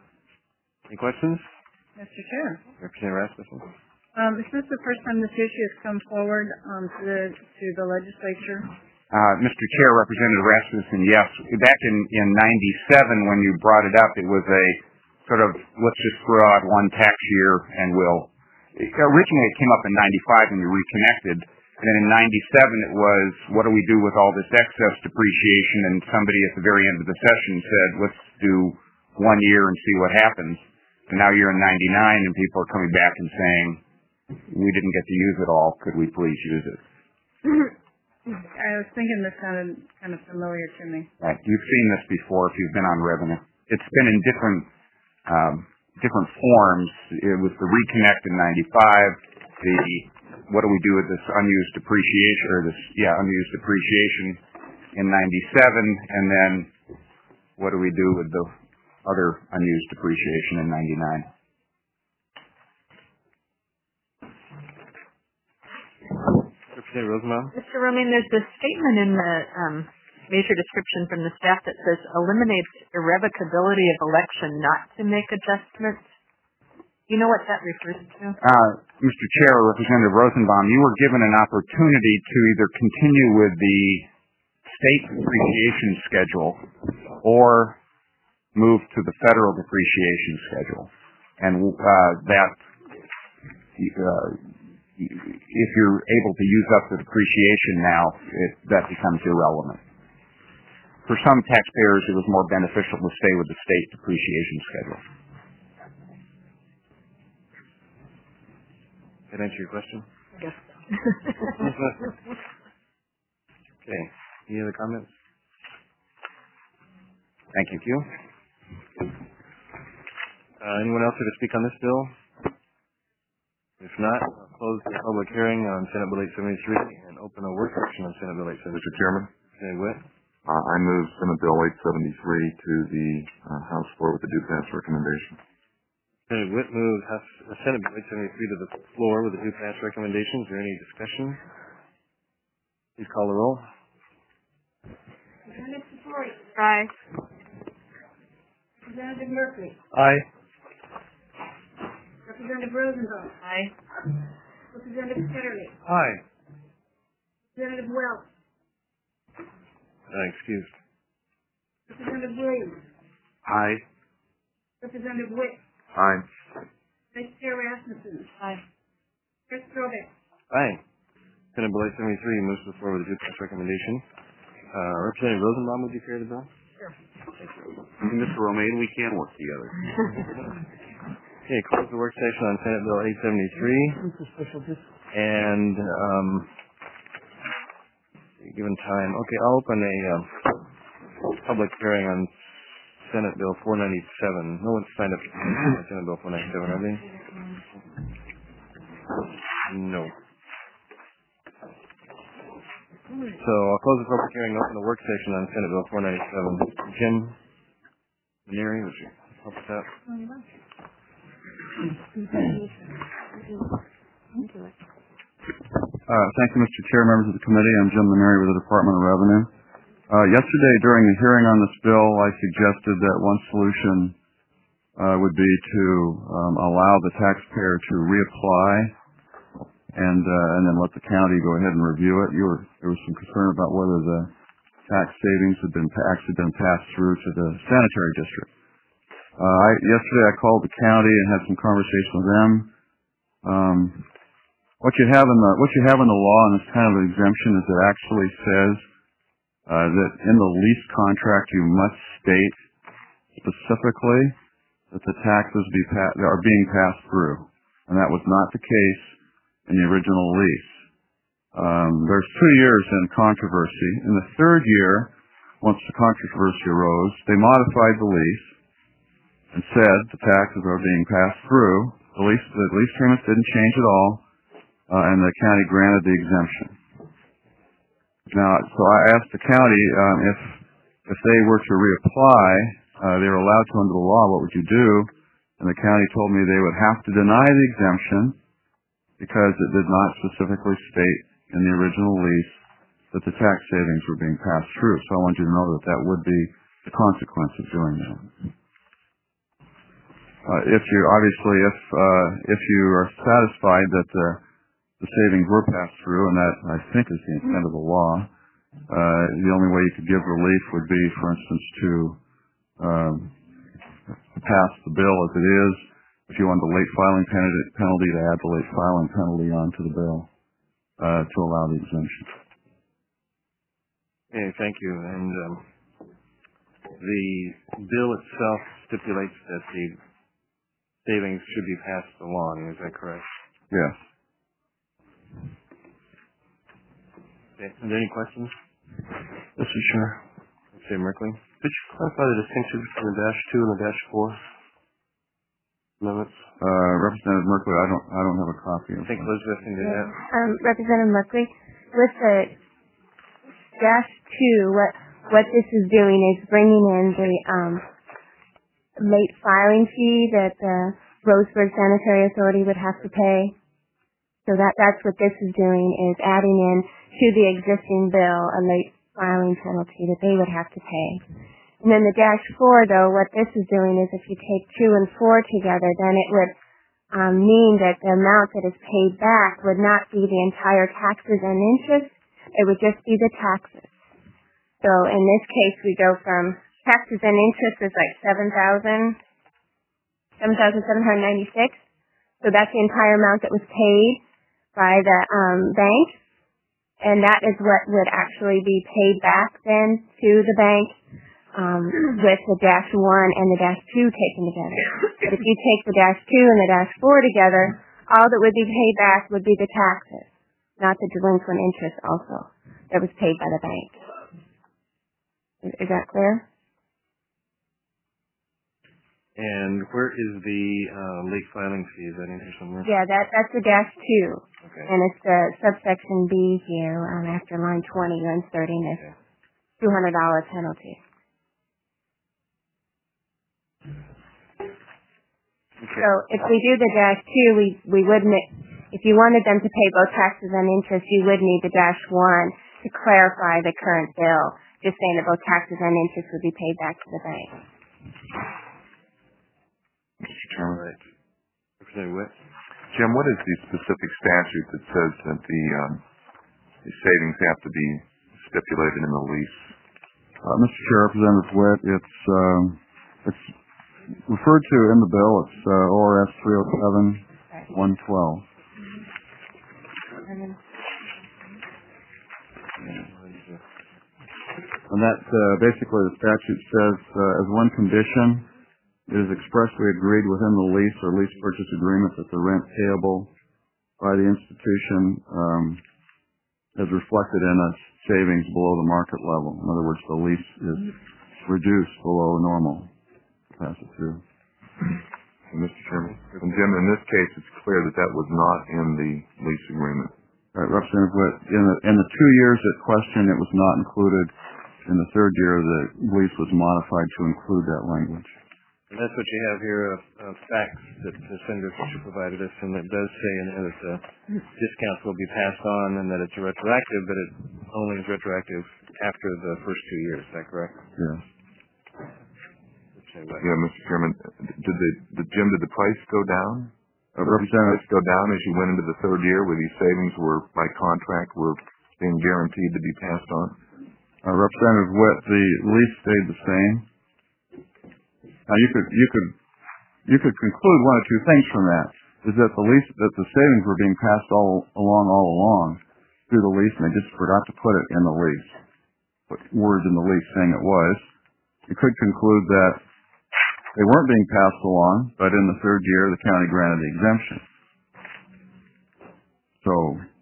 Any questions? Mister Chair. Representative Rasmussen. Um, is this the first time this issue has come forward um, to the to the legislature? Uh, Mister Chair, Representative Rasmussen, yes. Back in, in ninety-seven when you brought it up, it was a sort of, let's just throw out one tax year and we'll, originally it came up in ninety-five when you reconnected. And then in ninety-seven it was, what do we do with all this excess depreciation? And somebody at the very end of the session said, let's do one year and see what happens. And now you're in ninety-nine and people are coming back and saying, we didn't get to use it all. Could we please use it? I was thinking this sounded kind of familiar to me. Right. You've seen this before if you've been on revenue. It's been in different um, different forms. It was the reconnect in ninety-five, the what do we do with this unused depreciation, or this, yeah, unused depreciation in ninety-seven, and then what do we do with the other unused depreciation in ninety-nine? Representative Rosenbaum. Mister Romaine, there's this statement in the um, major description from the staff that says eliminates irrevocability of election not to make adjustments. Do you know what that refers to? Uh, Mister Chair, Representative Rosenbaum, you were given an opportunity to either continue with the state depreciation schedule or move to the federal depreciation schedule. And uh, that, uh, if you're able to use up the depreciation now, it, that becomes irrelevant. For some taxpayers, it was more beneficial to stay with the state depreciation schedule. Did I answer your question? Yes. Okay. Any other comments? Thank you. Uh, anyone else here to speak on this bill? If not, I'll close the public hearing on Senate Bill eight seventy-three and open a work session on Senate Bill eight seventy-three. Mister Chairman, Representative Witt. uh, I move Senate Bill eight seventy-three to the uh, House floor with a due pass recommendation. Representative Witt moves House, uh, Senate Bill eight seventy-three to the floor with a due pass recommendation. Is there any discussion? Please call the roll. Representative Satori. Aye. Representative Murphy. Aye. Representative Rosenbaum. Aye. Representative Ketterly. Aye. Representative Welch. Uh, excused. Representative Williams. Aye. Representative Witt. Aye. Vice Chair Rasmussen. Aye. Chris Strobeck. Aye. Senate Bill eight seventy-three moves to the floor with a due pass recommendation. Uh, Representative Rosenbaum, would you carry the bill? Sure. Mister Romaine, we can work together. Okay, close the work session on Senate Bill eight seventy-three. And, um, given time, okay, I'll open a uh, public hearing on Senate Bill four ninety-seven. No one's signed up for Senate Bill four ninety-seven, are they? No. So I'll close the public hearing and open the work session on Senate Bill four ninety-seven. Jim Maneri, would you help with that? Uh, thank you, Mister Chair, members of the committee. I'm Jim Lemary with the Department of Revenue. Uh, yesterday, during the hearing on this bill, I suggested that one solution uh, would be to um, allow the taxpayer to reapply and uh, and then let the county go ahead and review it. You were, there was some concern about whether the tax savings had been actually been passed through to the sanitary district. Uh, I, yesterday, I called the county and had some conversation with them. Um, what you have in the what you have in the law in this kind of exemption is it actually says uh, that in the lease contract you must state specifically that the taxes be pa- are being passed through, and that was not the case in the original lease. Um, there's two years in controversy. In the third year, once the controversy arose, they modified the lease and said the taxes are being passed through. The lease, the lease payments didn't change at all, uh, and the county granted the exemption. Now, so I asked the county um, if if they were to reapply, uh, they were allowed to under the law. What would you do? And the county told me they would have to deny the exemption because it did not specifically state in the original lease that the tax savings were being passed through. So I want you to know that that would be the consequence of doing that. Uh, if you obviously, if uh, if you are satisfied that the the savings were passed through, and that I think is the intent of the law, uh, the only way you could give relief would be, for instance, to um, pass the bill as it is. If you want the late filing penalty, to add the late filing penalty onto the bill uh, to allow the exemption. Okay, thank you. And um, the bill itself stipulates that the savings should be passed along. Is that correct? Yes. Okay. Are there any questions? Mister Chair. Mister Merkley? Could you clarify the distinction between the dash two and the dash four amendments? Uh, Representative Merkley, I don't, I don't have a copy of I think that. Elizabeth can do that. Um, Representative Merkley, with the dash two, what what this is doing is bringing in the um, late filing fee that the Roseburg Sanitary Authority would have to pay. So that that's what this is doing, is adding in to the existing bill a late filing penalty that they would have to pay. And then the dash four, though, what this is doing is if you take two and four together, then it would um, mean that the amount that is paid back would not be the entire taxes and interest. It would just be the taxes. So in this case, we go from taxes and interest is like seven thousand, seven thousand seven hundred ninety-six. So that's the entire amount that was paid by the um, bank, and that is what would actually be paid back then to the bank um, with the dash one and the dash two taken together. But if you take the dash two and the dash four together, all that would be paid back would be the taxes, not the delinquent interest also that was paid by the bank. Is, is that clear? And where is the uh, late filing fee? Is that in here somewhere? Yeah, that that's the dash two. Okay. And it's the subsection B here, um, after line twenty, you're inserting this Okay. two hundred dollars penalty. Okay. So if we do the dash two, we, we would, ma- if you wanted them to pay both taxes and interest, you would need the dash one to clarify the current bill, just saying that both taxes and interest would be paid back to the bank. Mister Chairman. Right. Representative Witt? Jim, what is the specific statute that says that the, um, the savings have to be stipulated in the lease? Uh, Mister Chair, Representative Witt, it's, um, it's referred to in the bill. It's uh, O R S three oh seven one twelve. And that uh, basically the statute says, uh, as one condition, it is expressly agreed within the lease or lease purchase agreement that the rent payable by the institution um, is reflected in a savings below the market level. In other words, the lease is reduced below normal. Pass it through. Mister Chairman. And Jim, in this case, it's clear that that was not in the lease agreement. Right, Representative Witt, in the, in the two years at question, it was not included. In the third year, the lease was modified to include that language. And that's what you have here, uh, uh, facts that uh, Senator Fisher provided us, and it does say in there that uh, discounts will be passed on and that it's retroactive, but it only is retroactive after the first two years. Is that correct? Yeah. Yeah, Mister Chairman, did the, the Jim, did the price go down? Uh, did the price go down as you went into the third year, where these savings were, by contract, were being guaranteed to be passed on? Uh, Representative Witt, the lease stayed the same. Now you could you could you could conclude one or two things from that: is that the lease that the savings were being passed all along all along through the lease, and they just forgot to put it in the lease, put words in the lease saying it was. You could conclude that they weren't being passed along, but in the third year the county granted the exemption. So,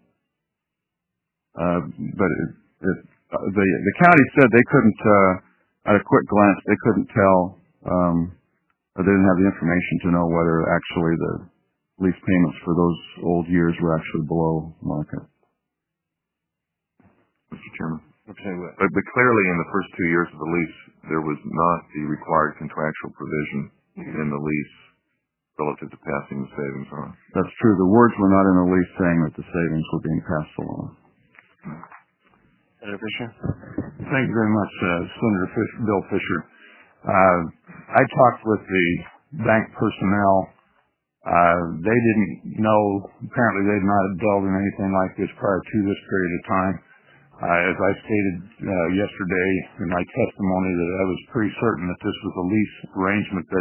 uh, but it, it, uh, the the county said they couldn't, uh, at a quick glance, they couldn't tell, um, or they didn't have the information to know whether actually the lease payments for those old years were actually below market. Mister Chairman. But, but clearly in the first two years of the lease, there was not the required contractual provision in the lease relative to passing the savings on. That's true. The words were not in the lease saying that the savings were being passed along. Senator Fisher? Thank you very much, uh, Senator Fish, Bill Fisher. Uh, I talked with the bank personnel. Uh, they didn't know, apparently they'd not delved in anything like this prior to this period of time. Uh, as I stated uh, yesterday in my testimony, that I was pretty certain that this was a lease arrangement that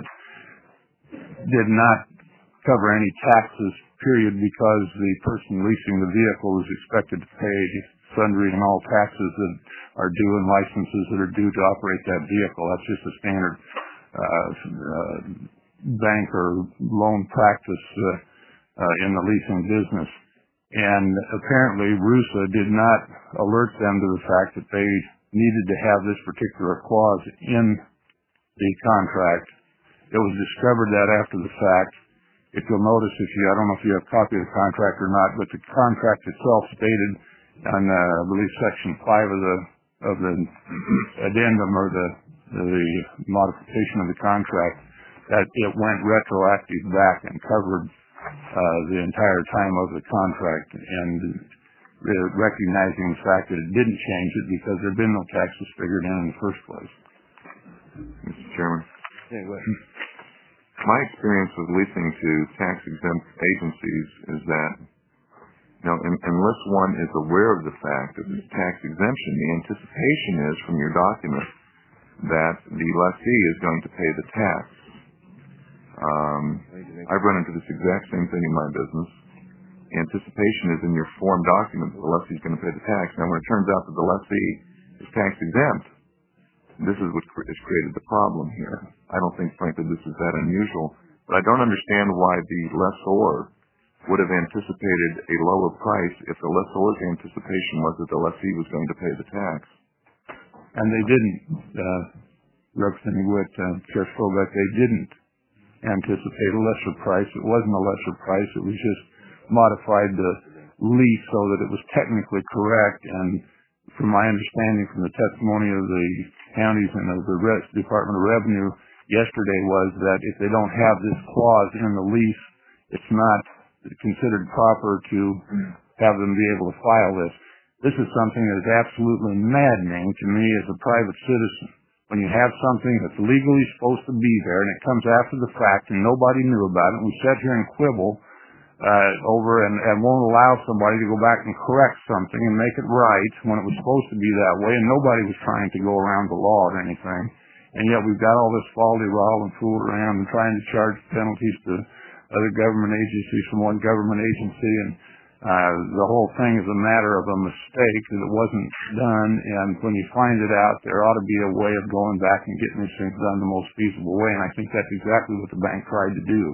did not cover any taxes, period, because the person leasing the vehicle is expected to pay sundry and all taxes that are due and licenses that are due to operate that vehicle. That's just a standard uh, uh, bank or loan practice uh, uh, in the leasing business. And apparently RUSA did not alert them to the fact that they needed to have this particular clause in the contract. It was discovered that after the fact. If you'll notice, if you, I don't know if you have a copy of the contract or not, but the contract itself stated on, uh, I believe, section five of the of the addendum or the the modification of the contract that it went retroactive back and covered Uh, the entire time of the contract, and uh, recognizing the fact that it didn't change it because there had been no taxes figured in in the first place. Mister Chairman, Anyway. my experience with leasing to tax-exempt agencies is that, you know, in, unless one is aware of the fact that it's tax exemption, the anticipation is from your document that the lessee is going to pay the tax. Um, I've run into this exact same thing in my business. Anticipation is in your form document that the lessee is going to pay the tax. Now, when it turns out that the lessee is tax exempt, this is what has created the problem here. I don't think, frankly, this is that unusual, but I don't understand why the lessor would have anticipated a lower price if the lessor's anticipation was that the lessee was going to pay the tax. And they didn't, uh, Representative Witt, uh, Chair Skolbeck, they didn't anticipate a lesser price. It wasn't a lesser price. It was just modified the lease so that it was technically correct. And from my understanding from the testimony of the counties and of the Res- Department of Revenue yesterday was that if they don't have this clause in the lease, it's not considered proper to have them be able to file this. This is something that is absolutely maddening to me as a private citizen. When you have something that's legally supposed to be there and it comes after the fact and nobody knew about it, and we sit here and quibble uh, over and, and won't allow somebody to go back and correct something and make it right when it was supposed to be that way, and nobody was trying to go around the law or anything. And yet we've got all this folly-rol and fool around and trying to charge penalties to other government agencies from one government agency, and Uh, the whole thing is a matter of a mistake that it wasn't done, and when you find it out, there ought to be a way of going back and getting these things done the most feasible way, and I think that's exactly what the bank tried to do.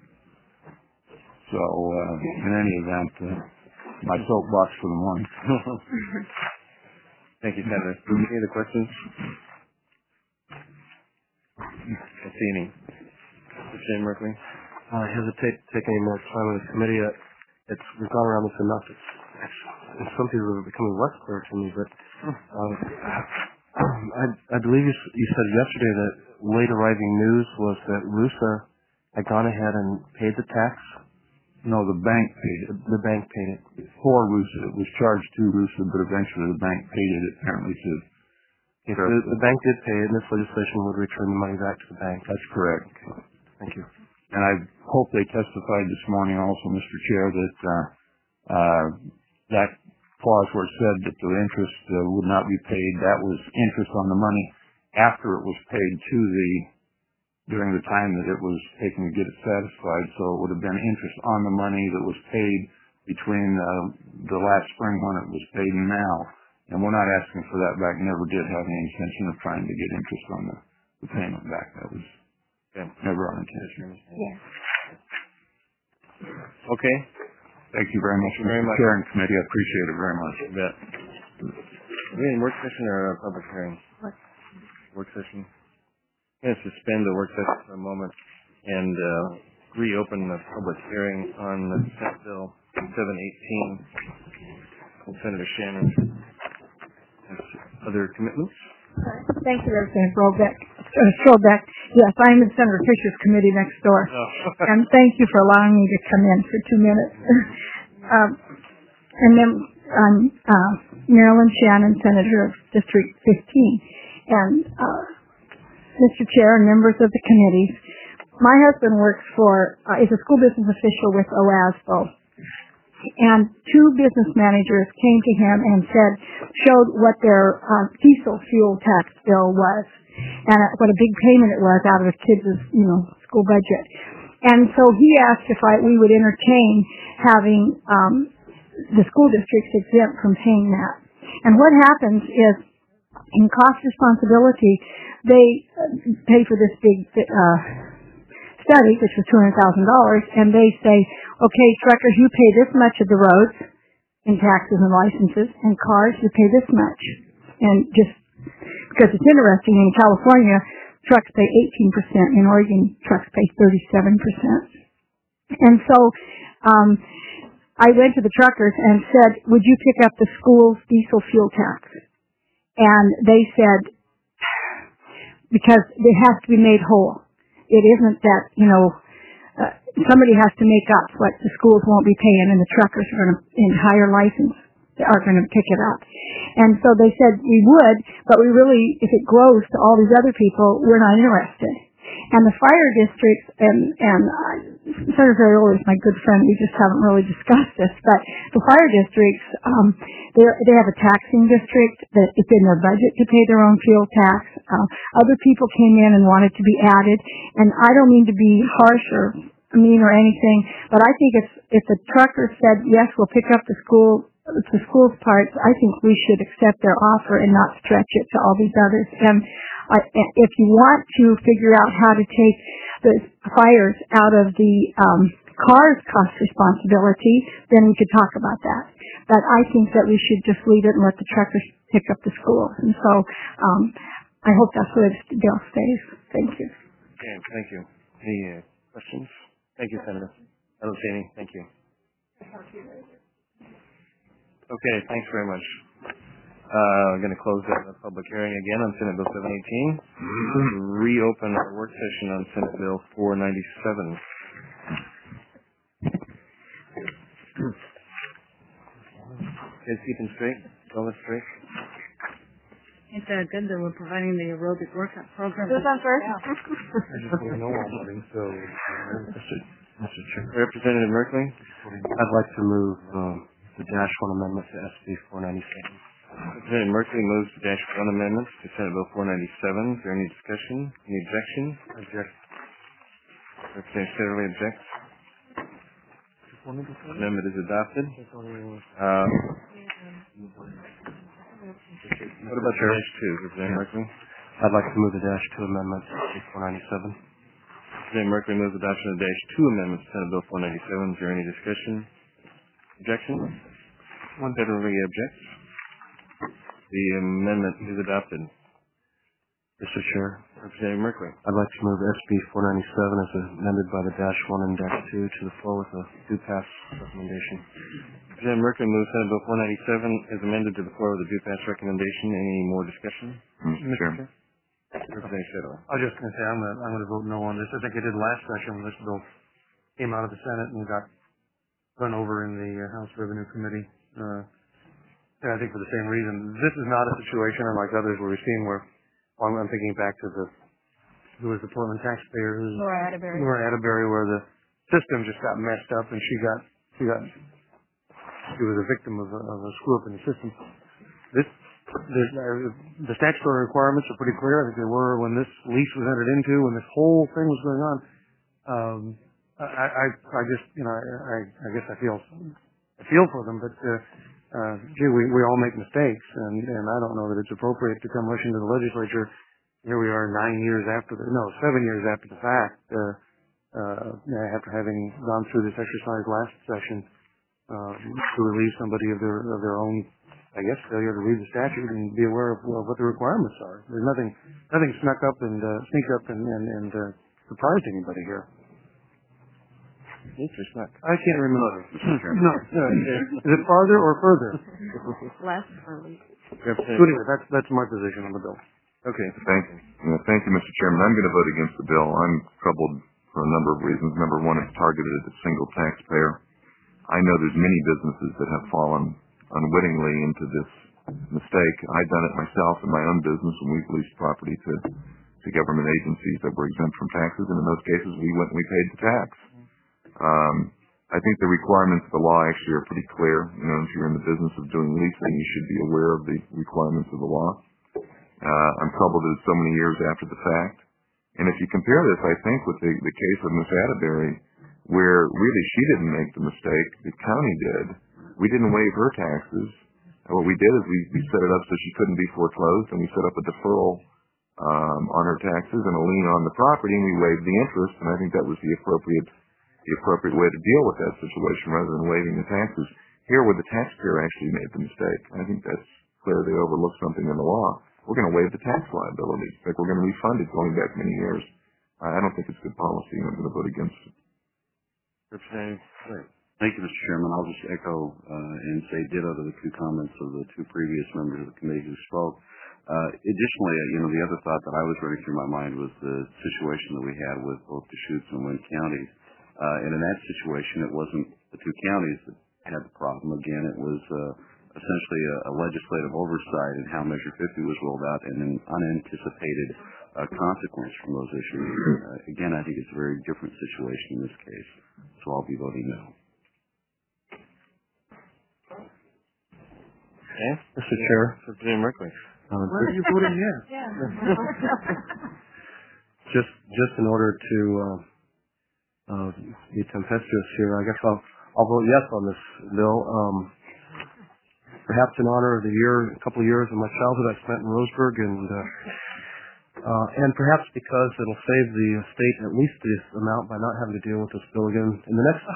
So, uh, in any event, uh, my soapbox for the morning. Thank you, Senator. Any other questions? I see any. Mister Shane Merkley? I hesitate to take any more time on this committee. Uh, It's, we've gone around this enough. It's, it's, and some people are becoming less clear to me, but uh, I, I believe you, you said yesterday that late arriving news was that Rusa had gone ahead and paid the tax. No, the bank paid it. The bank paid it. For Rusa. It was charged to Rusa, but eventually the bank paid it apparently to... If the, the bank did pay it, and this legislation would return the money back to the bank. That's correct. Okay. Thank you. And I hope they testified this morning also, Mister Chair, that uh, uh, that clause where it said that the interest uh, would not be paid, that was interest on the money after it was paid to the, during the time that it was taken to get it satisfied. So it would have been interest on the money that was paid between uh, the last spring when it was paid and now. And we're not asking for that back. Never did have any intention of trying to get interest on the, the payment back. That was yeah, never our intention. Yes. Okay. Thank you very much, Mister Chair and Committee. I appreciate it very much. You bet. Are we in work session or a public hearing? What? Work session. I'm going to suspend the work session for a moment and uh, reopen the public hearing on the Senate Bill seven eighteen. Senator Shannon has other commitments. Thank you, Representative Robeck. Uh, Schrobeck. Yes, I'm in Senator Fisher's committee next door. Oh. And thank you for allowing me to come in for two minutes. um, and then I'm uh, Marilyn Shannon, Senator of District fifteen. And uh, Mister Chair and members of the committee, my husband works for, uh, is a school business official with O A S B O. And two business managers came to him and said, showed what their uh, diesel fuel tax bill was, and what a big payment it was out of the kids' you know school budget. And so he asked if I we would entertain having um, the school districts exempt from paying that. And what happens is, in cost responsibility, they pay for this big uh, study, which was two hundred thousand dollars, and they say, okay, truckers, you pay this much of the roads in taxes and licenses, and cars, you pay this much. And just because it's interesting, in California, trucks pay eighteen percent. In Oregon, trucks pay thirty-seven percent. And so um, I went to the truckers and said, would you pick up the school's diesel fuel tax? And they said, because it has to be made whole. It isn't that, you know, uh, somebody has to make up what the schools won't be paying, and the truckers are going to, in higher license, are going to pick it up. And so they said we would, but we really, if it grows to all these other people, we're not interested. And the fire districts, and, and uh, Senator Ferriola is my good friend, we just haven't really discussed this, but the fire districts, um, they have a taxing district that it's in their budget to pay their own fuel tax. Uh, other people came in and wanted to be added, and I don't mean to be harsh or mean or anything, but I think if, if the trucker said, yes, we'll pick up the school the school's parts, I think we should accept their offer and not stretch it to all these others. And uh, if you want to figure out how to take the fires out of the um, car's cost responsibility, then we could talk about that. But I think that we should just leave it and let the truckers pick up the school. And so um, I hope that's where the bill stays. Thank you. Okay, thank you. Any uh, questions? Thank you, Senator. I don't see any. Thank you. Okay, thanks very much. Uh, I'm going to close the public hearing again on Senate Bill seven eighteen. Reopen our work session on Senate Bill four ninety-seven. Guys keeping straight? Going straight? It's uh, good that we're providing the aerobic workout program. Who's on first? I just want to know all morning, so... Mister Chair. Representative Merkley? I'd like to move um, the Dash one amendment to S B four ninety-seven. Representative Merkley moves the Dash one amendments to Senate Bill four ninety-seven. Is there any discussion? Any objection? Object. Representative Setterly objects. Amendment is adopted. Uh, what about your Dash two, Representative Merkley? I'd like to move the Dash two amendment to S B four ninety-seven. Representative Merkley moves adoption of Dash two amendments to Senate Bill four ninety-seven. Is there any discussion? Objection? One Federally objects. The amendment is adopted. Mister Chair. Representative Merkley. I'd like to move S B four ninety-seven as amended by the Dash one and Dash two to the floor with a due pass recommendation. Representative Merkley moves Senate Bill four ninety-seven as amended to the floor with a due pass recommendation. Any more discussion? Mister Chair. Representative Shedler. I was just going to say, I'm going to, I'm going to vote no on this. I think I did last session when this bill came out of the Senate and got run over in the uh, House Revenue Committee. Uh, and I think for the same reason. This is not a situation unlike others where we've seen where, well, I'm thinking back to the, who was the Portland taxpayer? Who's, Laura Atterbury. Laura Atterbury, where the system just got messed up and she got, she got, she was a victim of a, of a screw up in the system. This, the, the statutory requirements are pretty clear. I think they were when this lease was entered into, when this whole thing was going on. Um, I, I, I just, you know, I, I guess I feel, I feel for them, but, uh, uh, gee, we, we all make mistakes, and, and I don't know that it's appropriate to come rushing to the legislature. Here we are nine years after the, no, seven years after the fact, uh, uh, after having gone through this exercise last session, uh, to relieve somebody of their, of their own, I guess, failure to read the statute and be aware of well, what the requirements are. There's nothing, nothing snuck up and, uh, sneak up and, and, and, uh, surprised anybody here. Snuck. I can't remember. no, no. Is it farther or further? Less or least? So anyway, that's, that's my position on the bill. Okay. Thank you. Yeah, thank you, Mister Chairman. I'm going to vote against the bill. I'm troubled for a number of reasons. Number one, it's targeted at a single taxpayer. I know there's many businesses that have fallen unwittingly into this mistake. I've done it myself in my own business when we've leased property to, to government agencies that were exempt from taxes, and in those cases we went and we paid the tax. Um, I think the requirements of the law actually are pretty clear. You know, if you're in the business of doing leasing, you should be aware of the requirements of the law. Uh, I'm troubled that it's so many years after the fact. And if you compare this, I think, with the, the case of Miss Atterbury, where really she didn't make the mistake, the county did. We didn't waive her taxes. And what we did is we, we set it up so she couldn't be foreclosed, and we set up a deferral um, on her taxes and a lien on the property, and we waived the interest, and I think that was the appropriate the appropriate way to deal with that situation rather than waiving the taxes. Here, where the taxpayer actually made the mistake, I think that's clear they overlooked something in the law. We're going to waive the tax liability. Like we're going to refund it going back many years. I don't think it's good policy, and I'm going to vote against it. Representative. Thank you, Mister Chairman. I'll just echo uh, and say ditto to the two comments of the two previous members of the committee who spoke. Uh, additionally, you know, the other thought that I was running through my mind was the situation that we had with both Deschutes and Wynn counties. Uh, and in that situation, it wasn't the two counties that had the problem. Again, it was uh, essentially a, a legislative oversight in how Measure fifty was rolled out and an unanticipated uh, consequence from those issues. Uh, again, I think it's a very different situation in this case. So I'll be voting no. Okay. Mister Chair. Representative Merkley. Uh, Where are you voting yes? Yeah. just, just in order to, uh, Uh, be tempestuous here. I guess I'll, I'll vote yes on this bill. Um, perhaps in honor of the year, a couple of years of my childhood I spent in Roseburg, and uh, uh, and perhaps because it'll save the state at least this amount by not having to deal with this bill again in the next.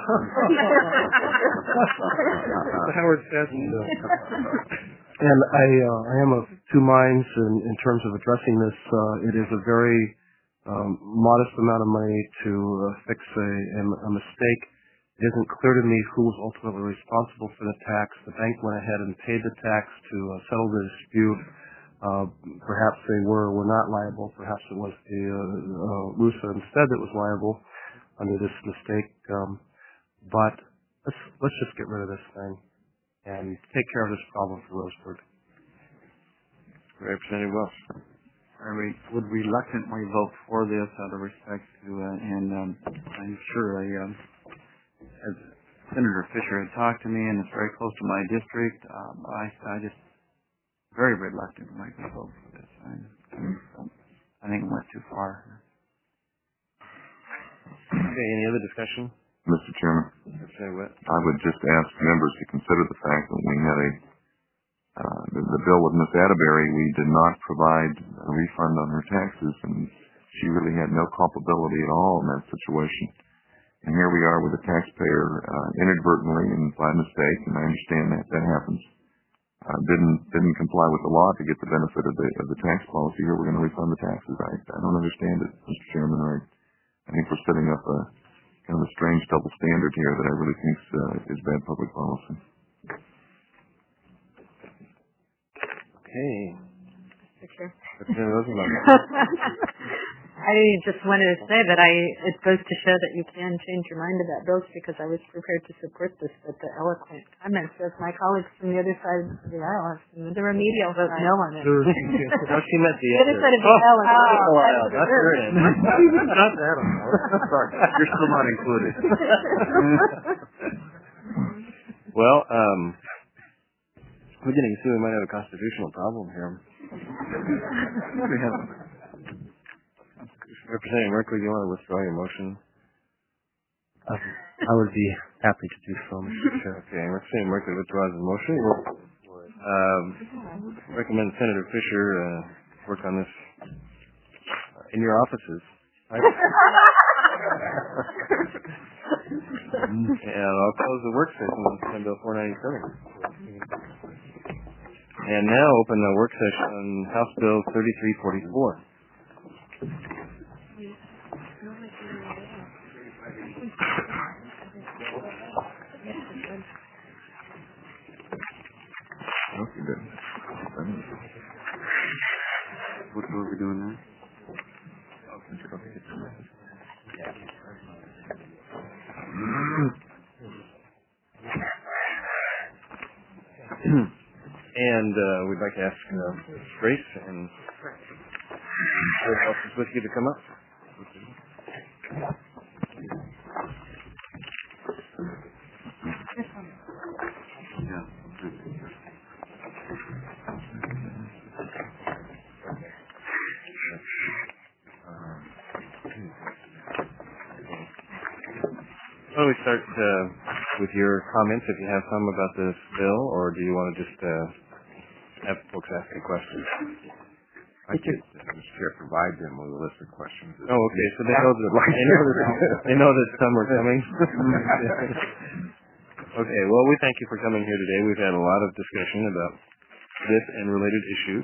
the Howard says. And I, uh, I am of two minds in, in terms of addressing this. Uh, it is a very Um, modest amount of money to uh, fix a, a, a mistake. It isn't clear to me who was ultimately responsible for the tax. The bank went ahead and paid the tax to uh, settle the dispute. Uh, perhaps they were or were not liable. Perhaps it was the uh, uh, R U S A instead that was liable under this mistake. Um, but let's let's just get rid of this thing and take care of this problem for Roseburg. Representative Welch. I would reluctantly vote for this out of respect to, uh, and um, I'm sure I, um, as Senator Fisher had talked to me, and it's very close to my district, um, I, I just very reluctantly vote for this. I, I think it went too far. Okay, any other discussion? Mister Chairman, I would just ask members to consider the fact that we had a Uh, the, the bill with Miss Atterbury, we did not provide a refund on her taxes, and she really had no culpability at all in that situation. And here we are with a taxpayer uh, inadvertently and by mistake, and I understand that that happens. Uh, didn't didn't comply with the law to get the benefit of the of the tax policy. Here we're going to refund the taxes. I I don't understand it, Mister Chairman. I I think we're setting up a kind of a strange double standard here that I really think uh, is bad public policy. Okay. Mister Chair. Representative Rosenbaum. I just wanted to say that I it goes to show that you can change your mind about bills because I was prepared to support this, but the eloquent comments of my colleagues from the other side of the aisle, the remedial vote no on it. No, she meant the The other other. side of the aisle. Oh, oh, wow, that's very nice. Not that on. Sorry, you're still not included. Well, um, we're getting soon. We might have a constitutional problem here. We have. Representative Merkley, do you want to withdraw your motion? Um, I would be happy to do so, Mister Chair. Okay, Representative Merkley withdraws the motion. We'll um, recommend Senator Fisher uh, work on this uh, in your offices. Right? And I'll close the work session on Senate Bill four ninety-seven. And now open the work session on House Bill thirty-three forty-four. Okay, good. What are we doing now? And uh, we'd like to ask uh, Grace and Elsie Swisky to come up. Yeah. Why don't we start uh, with your comments, if you have some about this bill, or do you want to just uh, have folks ask you questions? I could, uh, Mister Chair, provide them with a list of questions. Oh, okay. So they know that they know that, they know that some are coming. Okay. Well, we thank you for coming here today. We've had a lot of discussion about this and related issues.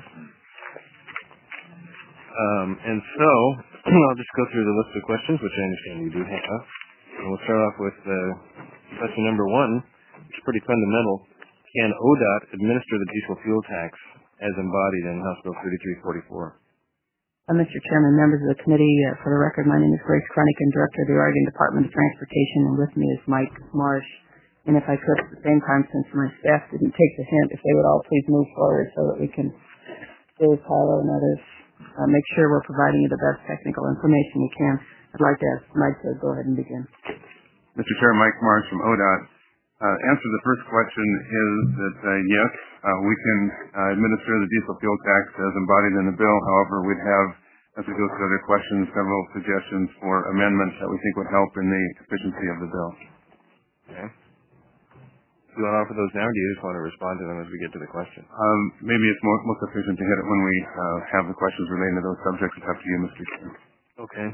Um, and so I'll just go through the list of questions, which I understand you do have. And we'll start off with uh, question number one, which is pretty fundamental. Can O D O T administer the diesel fuel tax as embodied in House Bill thirty-three forty-four? Uh, Mister Chairman, members of the committee, uh, for the record, my name is Grace Kroniken, Director of the Oregon Department of Transportation, and with me is Mike Marsh. And if I could, at the same time, since my staff didn't take the hint, if they would all please move forward so that we can, Dave, Tyler, and others, uh, make sure we're providing you the best technical information we can. I'd like to ask Mike to go ahead and begin. Mister Chair, Mike Marsh from O D O T. Uh, answer to the first question is that, uh, yes, uh, we can uh, administer the diesel fuel tax as embodied in the bill. However, we'd have, as we go through other questions, several suggestions for amendments that we think would help in the efficiency of the bill. Okay. Do you want to offer those now, or do you just want to respond to them as we get to the question? Um, maybe it's more, most efficient to hit it when we uh, have the questions relating to those subjects. It's up to you, Mister Chair. Okay.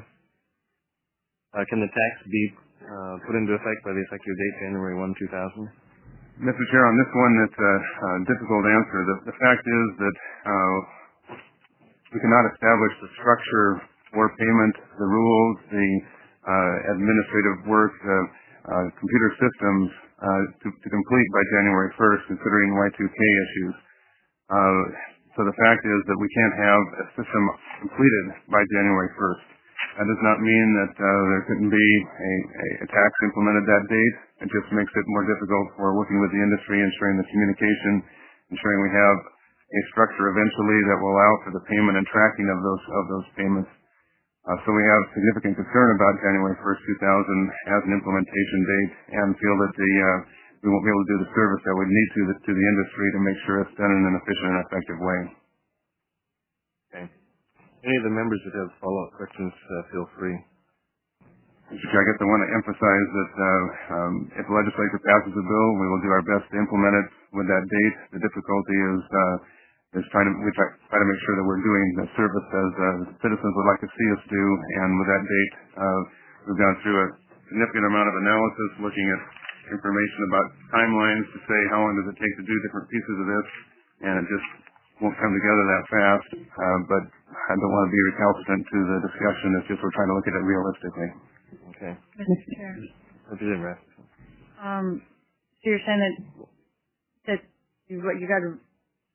Uh, can the tax be uh, put into effect by the effective date January first, two thousand? Mister Chair, on this one, it's a, a difficult answer. The, the fact is that uh, we cannot establish the structure for payment, the rules, the uh, administrative work, the uh, computer systems uh, to, to complete by January first, considering Y two K issues. Uh, so the fact is that we can't have a system completed by January first. That does not mean that uh, there couldn't be a, a, a tax implemented that date. It just makes it more difficult for working with the industry, ensuring the communication, ensuring we have a structure eventually that will allow for the payment and tracking of those of those payments. Uh, so we have significant concern about January first, two thousand as an implementation date, and feel that the uh, we won't be able to do the service that we need to the, to the industry to make sure it's done in an efficient and effective way. Okay. Any of the members that have follow-up questions, uh, feel free. Mister Chair, I guess I want to emphasize that uh, um, if the legislature passes the bill, we will do our best to implement it with that date. The difficulty is uh, is trying to we try, try to make sure that we're doing the service as uh, citizens would like to see us do. And with that date, uh, we've gone through a significant amount of analysis, looking at information about timelines to say how long does it take to do different pieces of this, and it just won't come together that fast. Uh, but I don't want to be recalcitrant to the discussion. It's just we're trying to look at it realistically. Okay. Mister Chair. Representative Um, so you're saying that that you, what you got to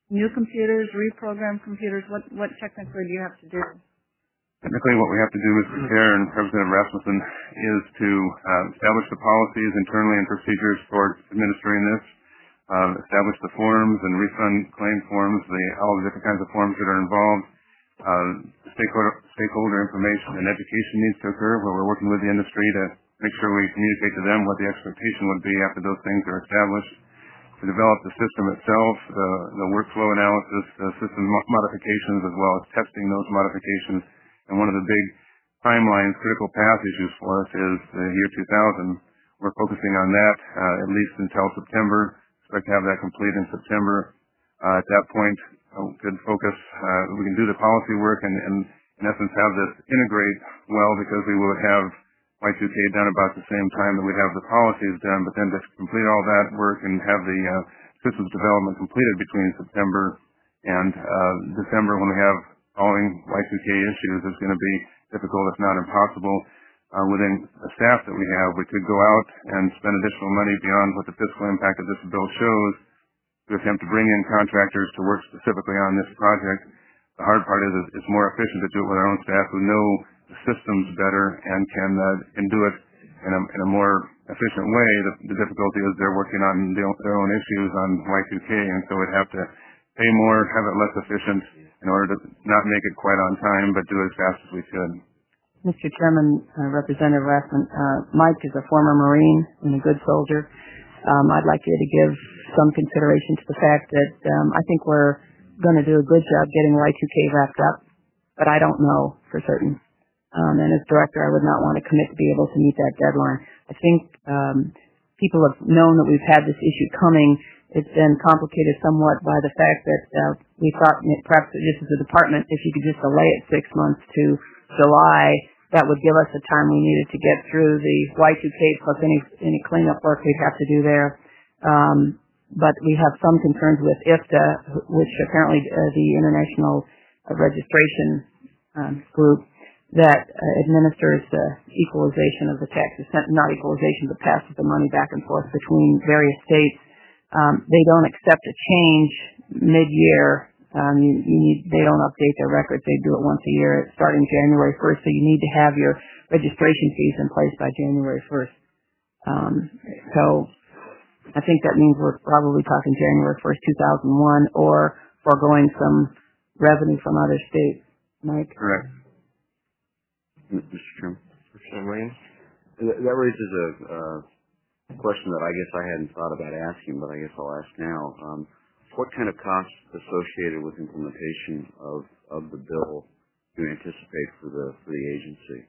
new computers, reprogram computers? What what technically do you have to do? Technically, what we have to do, Mister Chair and Representative Rasmussen, is to uh, establish the policies internally and procedures for administering this, uh, establish the forms and refund claim forms, the all the different kinds of forms that are involved. Uh, stakeholder, stakeholder information and education needs to occur where we're working with the industry to make sure we communicate to them what the expectation would be after those things are established. To develop the system itself, the, the workflow analysis, the system mo- modifications, as well as testing those modifications. And one of the big timelines, critical path issues for us is the year two thousand. We're focusing on that uh, at least until September. Expect to have that complete in September. Uh, at that point, a good focus. Uh, we can do the policy work and, and in essence have this integrate well because we would have Y two K done about the same time that we have the policies done, but then to complete all that work and have the uh, systems development completed between September and uh, December when we have following Y two K issues is going to be difficult, if not impossible. Uh, within the staff that we have, we could go out and spend additional money beyond what the fiscal impact of this bill shows to attempt to bring in contractors to work specifically on this project. The hard part is it's more efficient to do it with our own staff who know the systems better and can uh, can do it in a, in a more efficient way. The, the difficulty is they're working on their, their own issues on Y two K, and so we'd have to pay more, have it less efficient in order to not make it quite on time, but do it as fast as we could. Mister Chairman, uh, Representative Rassman, uh, Mike is a former Marine and a good soldier. Um, I'd like you to give some consideration to the fact that um, I think we're going to do a good job getting Y two K wrapped up, but I don't know for certain. Um, and as director, I would not want to commit to be able to meet that deadline. I think um, people have known that we've had this issue coming. It's been complicated somewhat by the fact that uh, we thought perhaps just as a department, if you could just delay it six months to July, that would give us the time we needed to get through the Y two K plus any any cleanup work we'd have to do there. Um, but we have some concerns with I F T A, which apparently uh, the International uh, Registration um, Group that uh, administers the equalization of the taxes, not equalization, but passes the money back and forth between various states. Um, they don't accept a change mid-year. Um, you, you need, they don't update their records. They do it once a year starting January first, so you need to have your registration fees in place by January first. Um, so I think that means we're probably talking January first, two thousand one, or foregoing some revenue from other states. Mike? Correct. Mister Chairman. Mister Williams? That raises a uh, question that I guess I hadn't thought about asking, but I guess I'll ask now. Um, what kind of costs associated with implementation of, of the bill do you anticipate for the for the agency?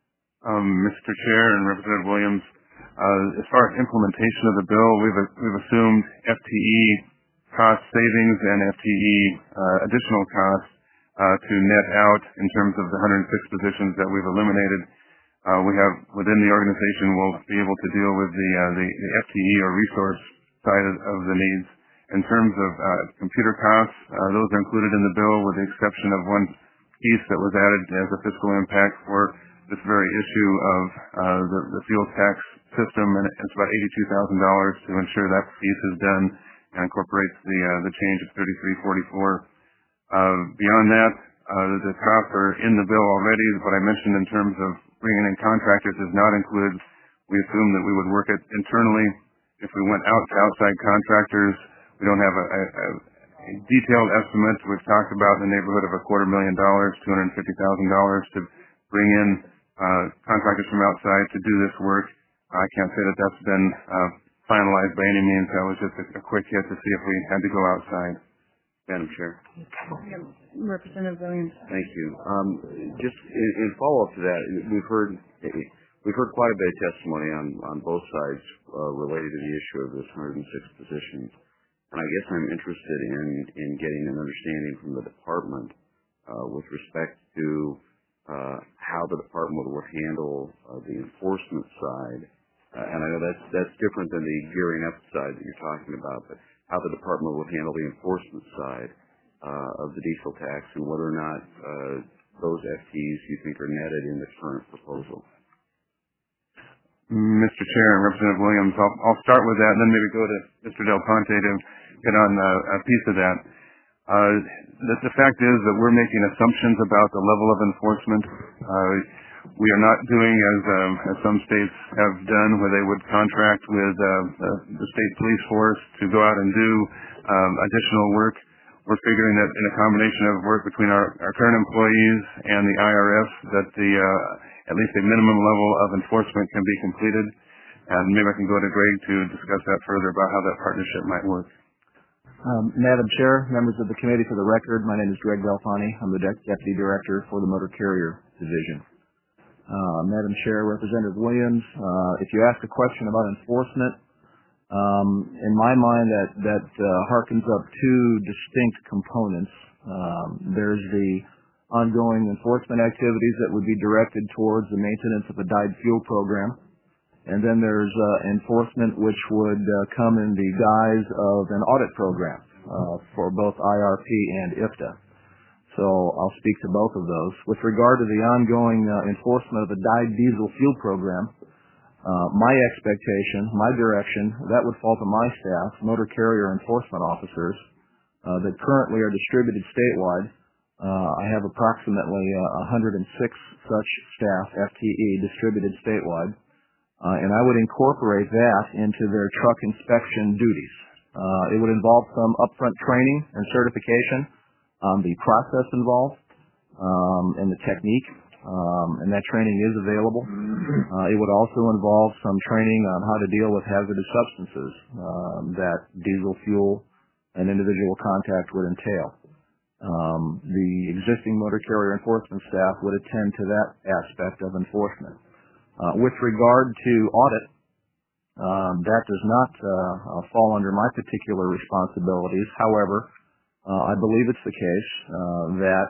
Um, Mister Chair and Representative Williams, uh, as far as implementation of the bill, we've we've assumed F T E cost savings and F T E uh, additional costs uh, to net out in terms of the one hundred six positions that we've eliminated. Uh, we have within the organization, we'll be able to deal with the uh, the, the F T E or resource side of, of the needs. In terms of uh, computer costs, uh, those are included in the bill with the exception of one piece that was added as a fiscal impact for this very issue of uh, the, the fuel tax system, and it's about eighty-two thousand dollars to ensure that piece is done and incorporates the uh, the change of thirty-three forty-four. Uh, beyond that, uh, the costs are in the bill already. What I mentioned in terms of bringing in contractors is not included. We assume that we would work it internally. If we went out to outside contractors, we don't have a, a, a detailed estimate. We've talked about in the neighborhood of a quarter million dollars, two hundred fifty thousand dollars to bring in uh, contractors from outside to do this work. I can't say that that's been uh, finalized by any means. That was just a, a quick hit to see if we had to go outside. Madam Chair. Representative Williams. Thank you. Um, just in, in follow-up to that, we've heard we've heard quite a bit of testimony on, on both sides uh, related to the issue of this one hundred six positions. And I guess I'm interested in, in getting an understanding from the department uh, with respect to uh, how the department would handle uh, the enforcement side. Uh, and I know that's that's different than the gearing up side that you're talking about, but how the department would handle the enforcement side uh, of the diesel tax and whether or not uh, those F Ts you think are netted in the current proposal. Mister Chair and Representative Williams, I'll, I'll start with that and then maybe go to Mister Del Ponte to get on uh, a piece of that. Uh, the, the fact is that we're making assumptions about the level of enforcement. Uh, we are not doing as, um, as some states have done, where they would contract with uh, the, the state police force to go out and do um, additional work. We're figuring that in a combination of work between our, our current employees and the I R S, that the uh, at least a minimum level of enforcement can be completed. And maybe I can go to Greg to discuss that further about how that partnership might work. Um, Madam Chair, members of the committee, for the record, my name is Greg Belfani. I'm the De- Deputy Director for the Motor Carrier Division. Uh, Madam Chair, Representative Williams, uh, if you ask a question about enforcement, um, in my mind that, that uh, harkens up two distinct components. Um, there's the ongoing enforcement activities that would be directed towards the maintenance of the dyed fuel program. And then there's uh, enforcement which would uh, come in the guise of an audit program uh, for both I R P and I F T A. So I'll speak to both of those. With regard to the ongoing uh, enforcement of the dyed diesel fuel program, uh, my expectation, my direction, that would fall to my staff, motor carrier enforcement officers, uh, that currently are distributed statewide. Uh, I have approximately uh, one hundred six such staff, F T E, distributed statewide. Uh, and I would incorporate that into their truck inspection duties. Uh, it would involve some upfront training and certification on the process involved um, and the technique, um, and that training is available. Uh, it would also involve some training on how to deal with hazardous substances um, that diesel fuel and individual contact would entail. Um, the existing motor carrier enforcement staff would attend to that aspect of enforcement. Uh, with regard to audit, um, that does not uh, uh, fall under my particular responsibilities. However, uh, I believe it's the case uh, that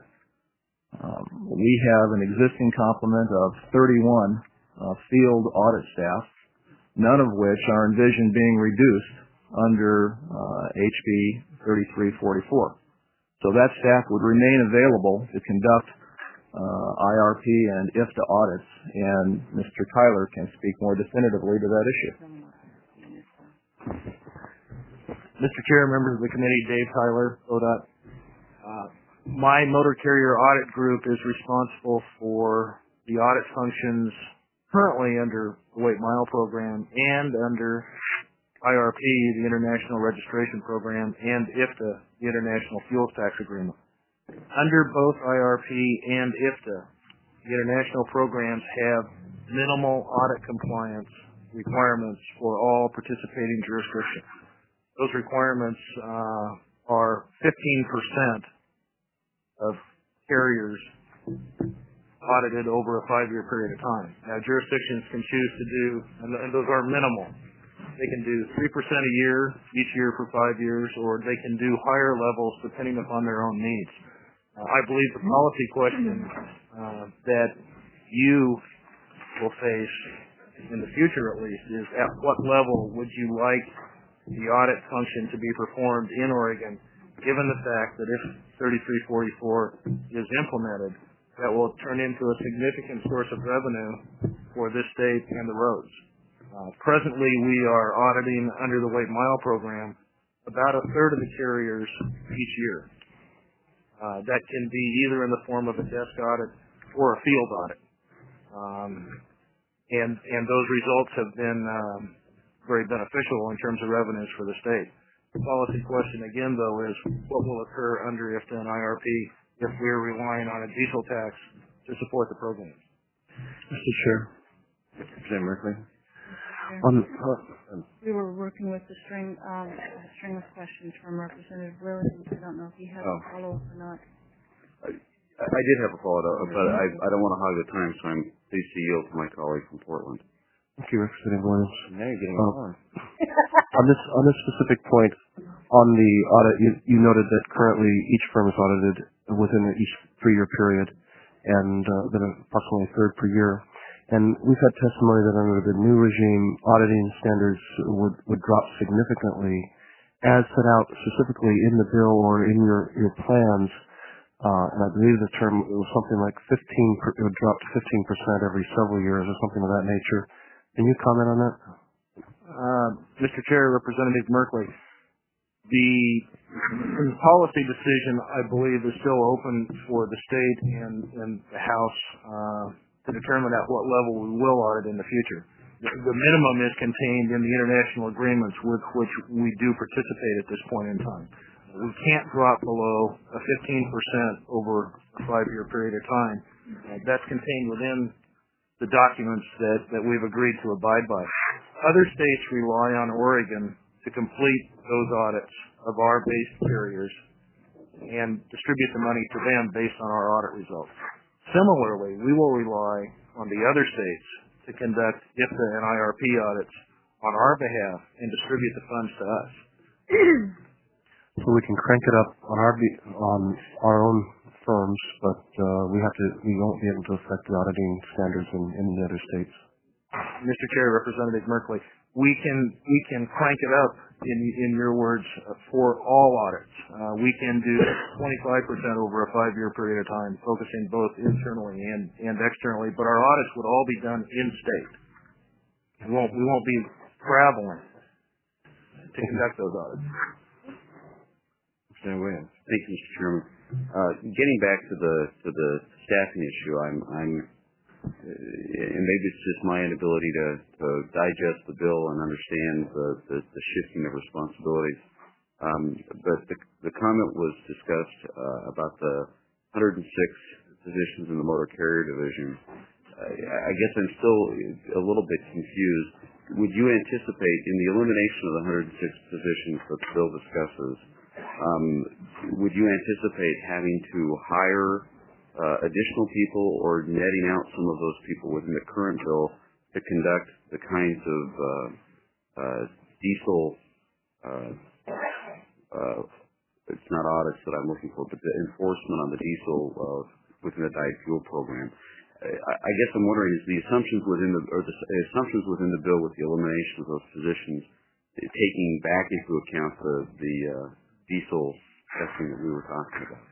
um, we have an existing complement of thirty-one uh, field audit staff, none of which are envisioned being reduced under uh, H B thirty-three forty-four. So that staff would remain available to conduct Uh, I R P and I F T A audits, and Mister Tyler can speak more definitively to that issue. Mister Chair, members of the committee, Dave Tyler, O D O T. Uh, my motor carrier audit group is responsible for the audit functions currently under the Weight Mile Program and under I R P, the International Registration Program, and I F T A, the International Fuels Tax Agreement. Under both I R P and I F T A, the international programs have minimal audit compliance requirements for all participating jurisdictions. Those requirements uh, are fifteen percent of carriers audited over a five-year period of time. Now, jurisdictions can choose to do, and, and those are minimal. They can do three percent a year, each year for five years, or they can do higher levels depending upon their own needs. Uh, I believe the policy question uh, that you will face in the future, at least, is at what level would you like the audit function to be performed in Oregon, given the fact that if thirty-three forty-four is implemented, that will turn into a significant source of revenue for this state and the roads. Uh, presently, we are auditing under the Weight Mile Program about a third of the carriers each year. Uh, that can be either in the form of a desk audit or a field audit. Um, and, and those results have been um, very beneficial in terms of revenues for the state. The policy question, again, though, is what will occur under I F T A and I R P if we're relying on a diesel tax to support the program? Mister Chair. Representative Merkley. On, uh, We were working with the string, um, a string of questions from Representative Williams. I don't know if he has Oh. a follow-up or not. I, I did have a follow-up, but I, I don't want to hog the time, so I'm pleased to yield to my colleague from Portland. thank you, Representative Williams. Now you're getting Uh, on. on this on this specific point, on the audit, you, you noted that currently each firm is audited within each three-year period, and uh, then approximately a third per year. And we've had testimony that under the new regime, auditing standards would, would drop significantly, as set out specifically in the bill or in your, your plans. Uh, and I believe the term it was something like fifteen, it would drop to fifteen percent every several years or something of that nature. Can you comment on that? Uh, Mister Chair, Representative Merkley, The policy decision, I believe, is still open for the state and, and the House uh, to determine at what level we will audit in the future. The, the minimum is contained in the international agreements with which we do participate at this point in time. We can't drop below a fifteen percent over a five-year period of time. Uh, that's contained within the documents that, that we've agreed to abide by. Other states rely on Oregon to complete those audits of our base carriers and distribute the money to them based on our audit results. Similarly, we will rely on the other states to conduct I F T A and I R P audits on our behalf and distribute the funds to us. So we can crank it up on our be- on our own firms, but uh, we have to we won't be able to affect the auditing standards in, in the other states. Mister Chair, Representative Merkley, we can we can crank it up in in your words uh, for all audits. Uh, we can do twenty-five percent over a five-year period of time, focusing both internally and, and externally. But our audits would all be done in state. We won't we won't be traveling to conduct those audits. Thank you, Mister Chairman. Uh, getting back to the to the staffing issue, I'm I'm uh, and maybe it's just my inability to, to digest the bill and understand the, the, the shifting of responsibilities. Um, but the, the comment was discussed uh, about the one hundred six positions in the motor carrier division. Uh, I guess I'm still a little bit confused. Would you anticipate, in the elimination of the one hundred six positions that the bill discusses, um, would you anticipate having to hire uh, additional people or netting out some of those people within the current bill to conduct the kinds of uh, uh, diesel, uh, uh, it's not audits that I'm looking for, but the enforcement on the diesel uh, within the diet fuel program? I, I guess I'm wondering, is the assumptions within the, or the assumptions within the bill with the elimination of those positions taking back into account the, the uh, diesel testing that we were talking about?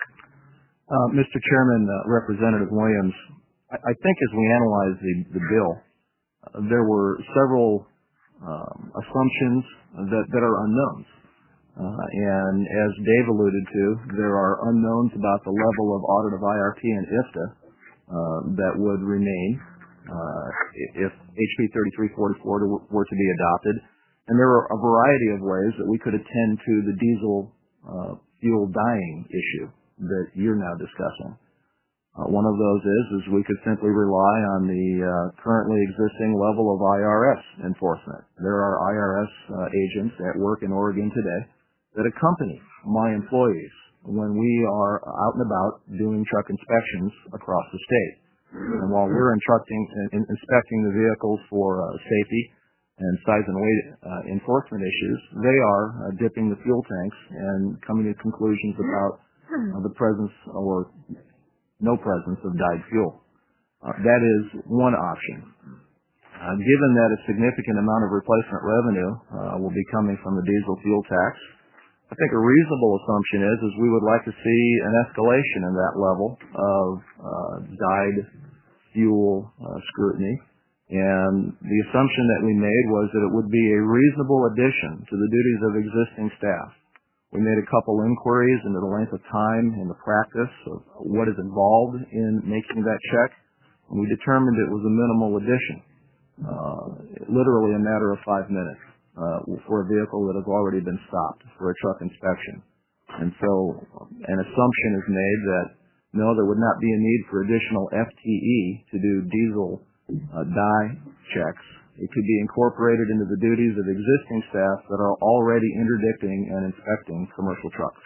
Uh, Mister Chairman, uh, Representative Williams, I, I think as we analyze the, the bill, uh, there were several um, assumptions that, that are unknowns. Uh, and as Dave alluded to, there are unknowns about the level of audit of I R P and I F T A uh, that would remain uh, if H B thirty-three forty-four were to be adopted. And there are a variety of ways that we could attend to the diesel uh, fuel dying issue that you're now discussing. Uh, one of those is, is we could simply rely on the uh, currently existing level of I R S enforcement. There are I R S uh, agents at work in Oregon today that accompany my employees when we are out and about doing truck inspections across the state. And while we're instructing, in, inspecting the vehicles for uh, safety and size and weight uh, enforcement issues, they are uh, dipping the fuel tanks and coming to conclusions about uh, the presence or no presence of dyed fuel. Uh, that is one option. Uh, given that a significant amount of replacement revenue uh, will be coming from the diesel fuel tax, I think a reasonable assumption is, is we would like to see an escalation in that level of uh, dyed fuel uh, scrutiny. And the assumption that we made was that it would be a reasonable addition to the duties of existing staff. We made a couple inquiries into the length of time and the practice of what is involved in making that check, and we determined it was a minimal addition, uh, literally a matter of five minutes. Uh, for a vehicle that has already been stopped for a truck inspection. And so an assumption is made that, no, there would not be a need for additional F T E to do diesel uh, dye checks. It could be incorporated into the duties of existing staff that are already interdicting and inspecting commercial trucks.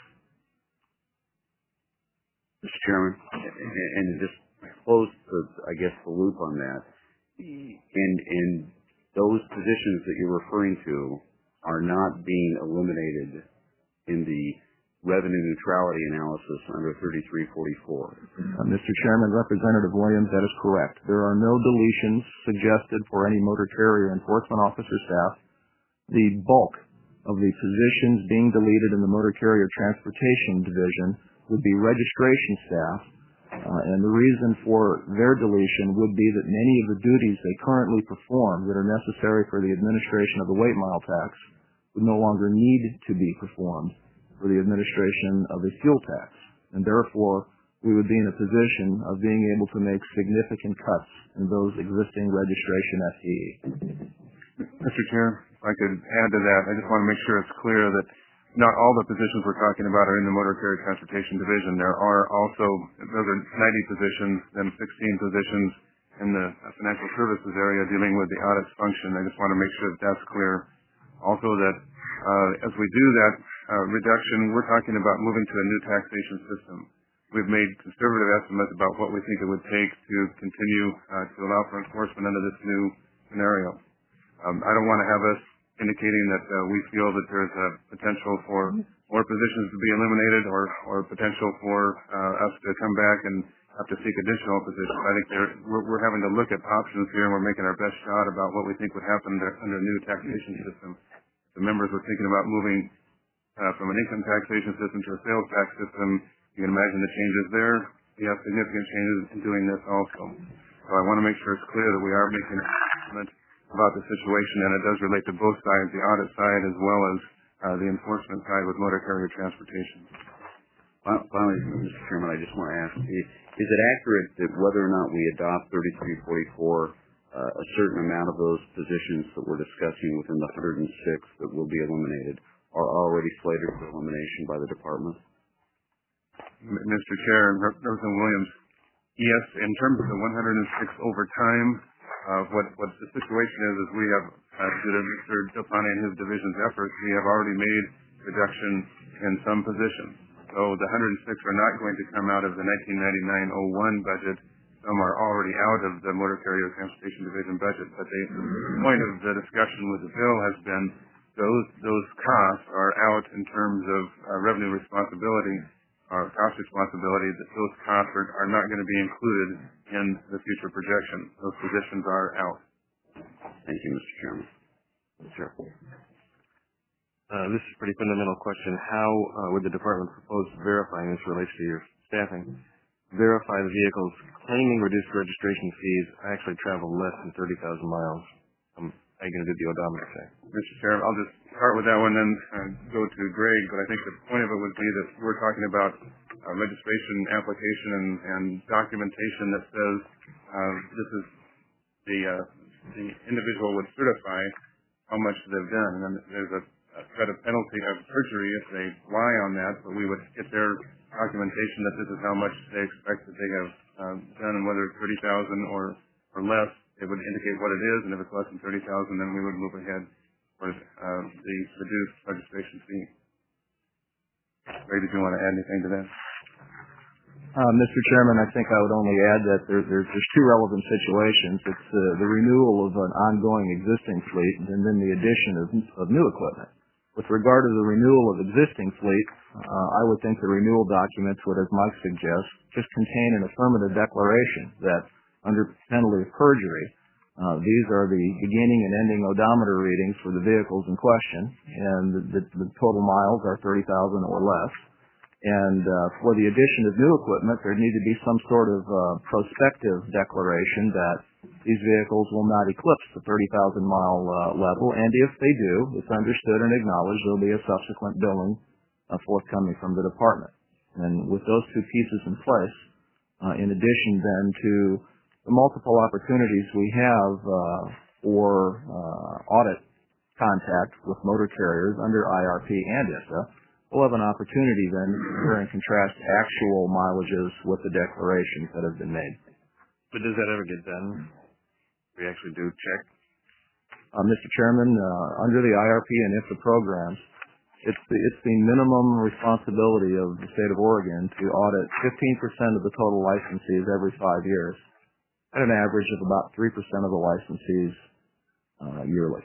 Mister Chairman, and just close the, I guess, the loop on that. And, and those positions that you're referring to are not being eliminated in the revenue neutrality analysis under thirty-three forty-four. Uh, Mister Chairman, Representative Williams, that is correct. There are no deletions suggested for any motor carrier enforcement officer staff. The bulk of the positions being deleted in the motor carrier transportation division would be registration staff. Uh, and the reason for their deletion would be that many of the duties they currently perform that are necessary for the administration of the weight mile tax would no longer need to be performed for the administration of a fuel tax, and therefore we would be in a position of being able to make significant cuts in those existing registration F T E. Mister Chair, if I could add to that, I just want to make sure it's clear that not all the positions we're talking about are in the Motor Carrier Transportation Division. There are also, those are ninety positions, then sixteen positions in the financial services area dealing with the audits function. I just want to make sure that that's clear. Also that uh, as we do that uh, reduction, we're talking about moving to a new taxation system. We've made conservative estimates about what we think it would take to continue uh, to allow for enforcement under this new scenario. Um, I don't want to have us indicating that uh, we feel that there's a potential for more positions to be eliminated or, or potential for uh, us to come back and have to seek additional positions. I think there, we're, we're having to look at options here, and we're making our best shot about what we think would happen under, under a new taxation system. The members were thinking about moving uh, from an income taxation system to a sales tax system. You can imagine the changes there. We have significant changes in doing this also. So I want to make sure it's clear that we are making an assessment about the situation, and it does relate to both sides, the audit side as well as uh, the enforcement side with motor carrier transportation. Finally, Mister Chairman, I just want to ask, is it accurate that whether or not we adopt thirty-three forty-four, uh, a certain amount of those positions that we're discussing within the one hundred six that will be eliminated are already slated for elimination by the department? Mister Chair and Representative Williams, yes, in terms of the one hundred six over time, uh, what, what the situation is, is we have, uh, due to Mister Delpani and his division's efforts, we have already made reduction in some positions. So the one hundred six are not going to come out of the nineteen ninety-nine oh one budget. Some are already out of the Motor Carrier Transportation Division budget. But the point of the discussion with the bill has been those those costs are out in terms of uh, revenue responsibility or cost responsibility. That those costs are, are not going to be included in the future projection. Those positions are out. Thank you, Mister Chairman. Sure. Uh, this is a pretty fundamental question. How uh, would the department propose verifying this relates to your staffing? Verify the vehicles claiming reduced registration fees actually travel less than thirty thousand miles. Um, how are you going to do the odometer thing? Mister Chairman, I'll just start with that one and uh, go to Greg, but I think the point of it would be that we're talking about uh, registration application and, and documentation that says uh, this is the, uh, the individual would certify how much they've done. And then there's a threat of penalty of perjury if they lie on that, but we would get their documentation that this is how much they expect that they have uh, done, and whether it's thirty thousand or or less, it would indicate what it is, and if it's less than thirty thousand, then we would move ahead for uh, the reduced registration fee. Ray, did you want to add anything to that? Uh, Mister Chairman, I think I would only add that there, there, there's two relevant situations. It's uh, the renewal of an ongoing existing fleet and then the addition of, of new equipment. With regard to the renewal of existing fleet, uh, I would think the renewal documents would, as Mike suggests, just contain an affirmative declaration that, under penalty of perjury, uh, these are the beginning and ending odometer readings for the vehicles in question, and the, the, the total miles are thirty thousand or less. And uh, for the addition of new equipment, there need to be some sort of uh, prospective declaration that these vehicles will not eclipse the thirty thousand mile uh, level, and if they do, it's understood and acknowledged there will be a subsequent billing uh, forthcoming from the department. And with those two pieces in place, uh, in addition then to the multiple opportunities we have uh, for uh, audit contact with motor carriers under I R P and I S A, we'll have an opportunity then to compare and contrast actual mileages with the declarations that have been made. But does that ever get done? We actually do check? Uh, Mister Chairman, uh, under the I R P and I S A programs, it's the, it's the minimum responsibility of the state of Oregon to audit fifteen percent of the total licensees every five years, at an average of about three percent of the licensees uh, yearly.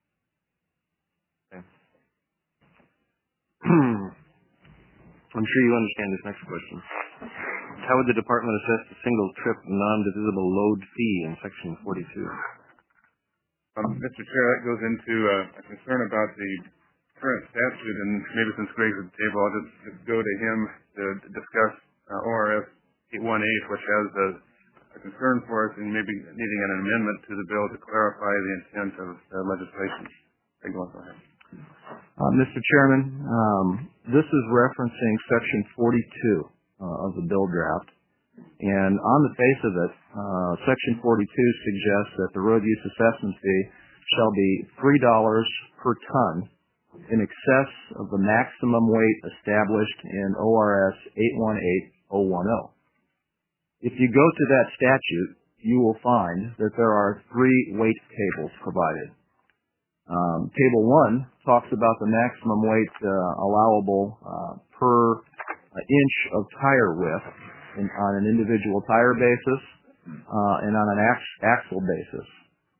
I'm sure you understand this next question. How would the department assess the single trip non-divisible load fee in section forty-two? Um, Mister Chair, that goes into uh, a concern about the current statute, and maybe since Greg's at the table, I'll just, just go to him to, to discuss uh, O R S eight one eight, which has a, a concern for us and maybe needing an amendment to the bill to clarify the intent of the legislation. Greg, go ahead. Uh, Mister Chairman, um, this is referencing Section forty-two uh, of the bill draft. And on the face of it, uh, Section forty-two suggests that the road use assessment fee shall be three dollars per ton in excess of the maximum weight established in O R S eight one eight oh one oh. If you go to that statute, you will find that there are three weight tables provided. Um, table one talks about the maximum weight uh, allowable uh, per uh, inch of tire width in, on an individual tire basis uh, and on an ax- axle basis.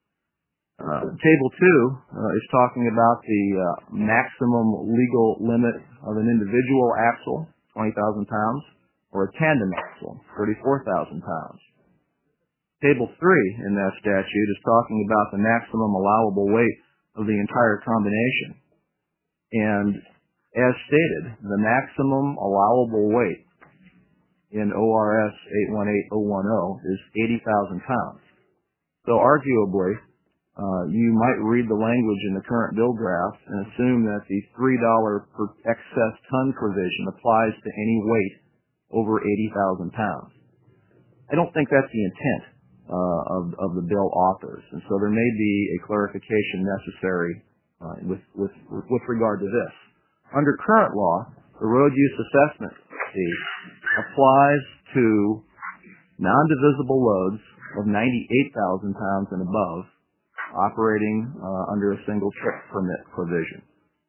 Uh, table two uh, is talking about the uh, maximum legal limit of an individual axle, twenty thousand pounds, or a tandem axle, thirty-four thousand pounds. Table three in that statute is talking about the maximum allowable weight of the entire combination. And as stated, the maximum allowable weight in O R S eight one eight oh one oh is eighty thousand pounds. So arguably, uh, you might read the language in the current bill draft and assume that the three dollars per excess ton provision applies to any weight over eighty thousand pounds. I don't think that's the intent uh, of, of the bill authors, and so there may be a clarification necessary uh, with, with, with regard to this. Under current law, the road use assessment fee applies to non-divisible loads of ninety-eight thousand pounds and above operating uh, under a single trip permit provision.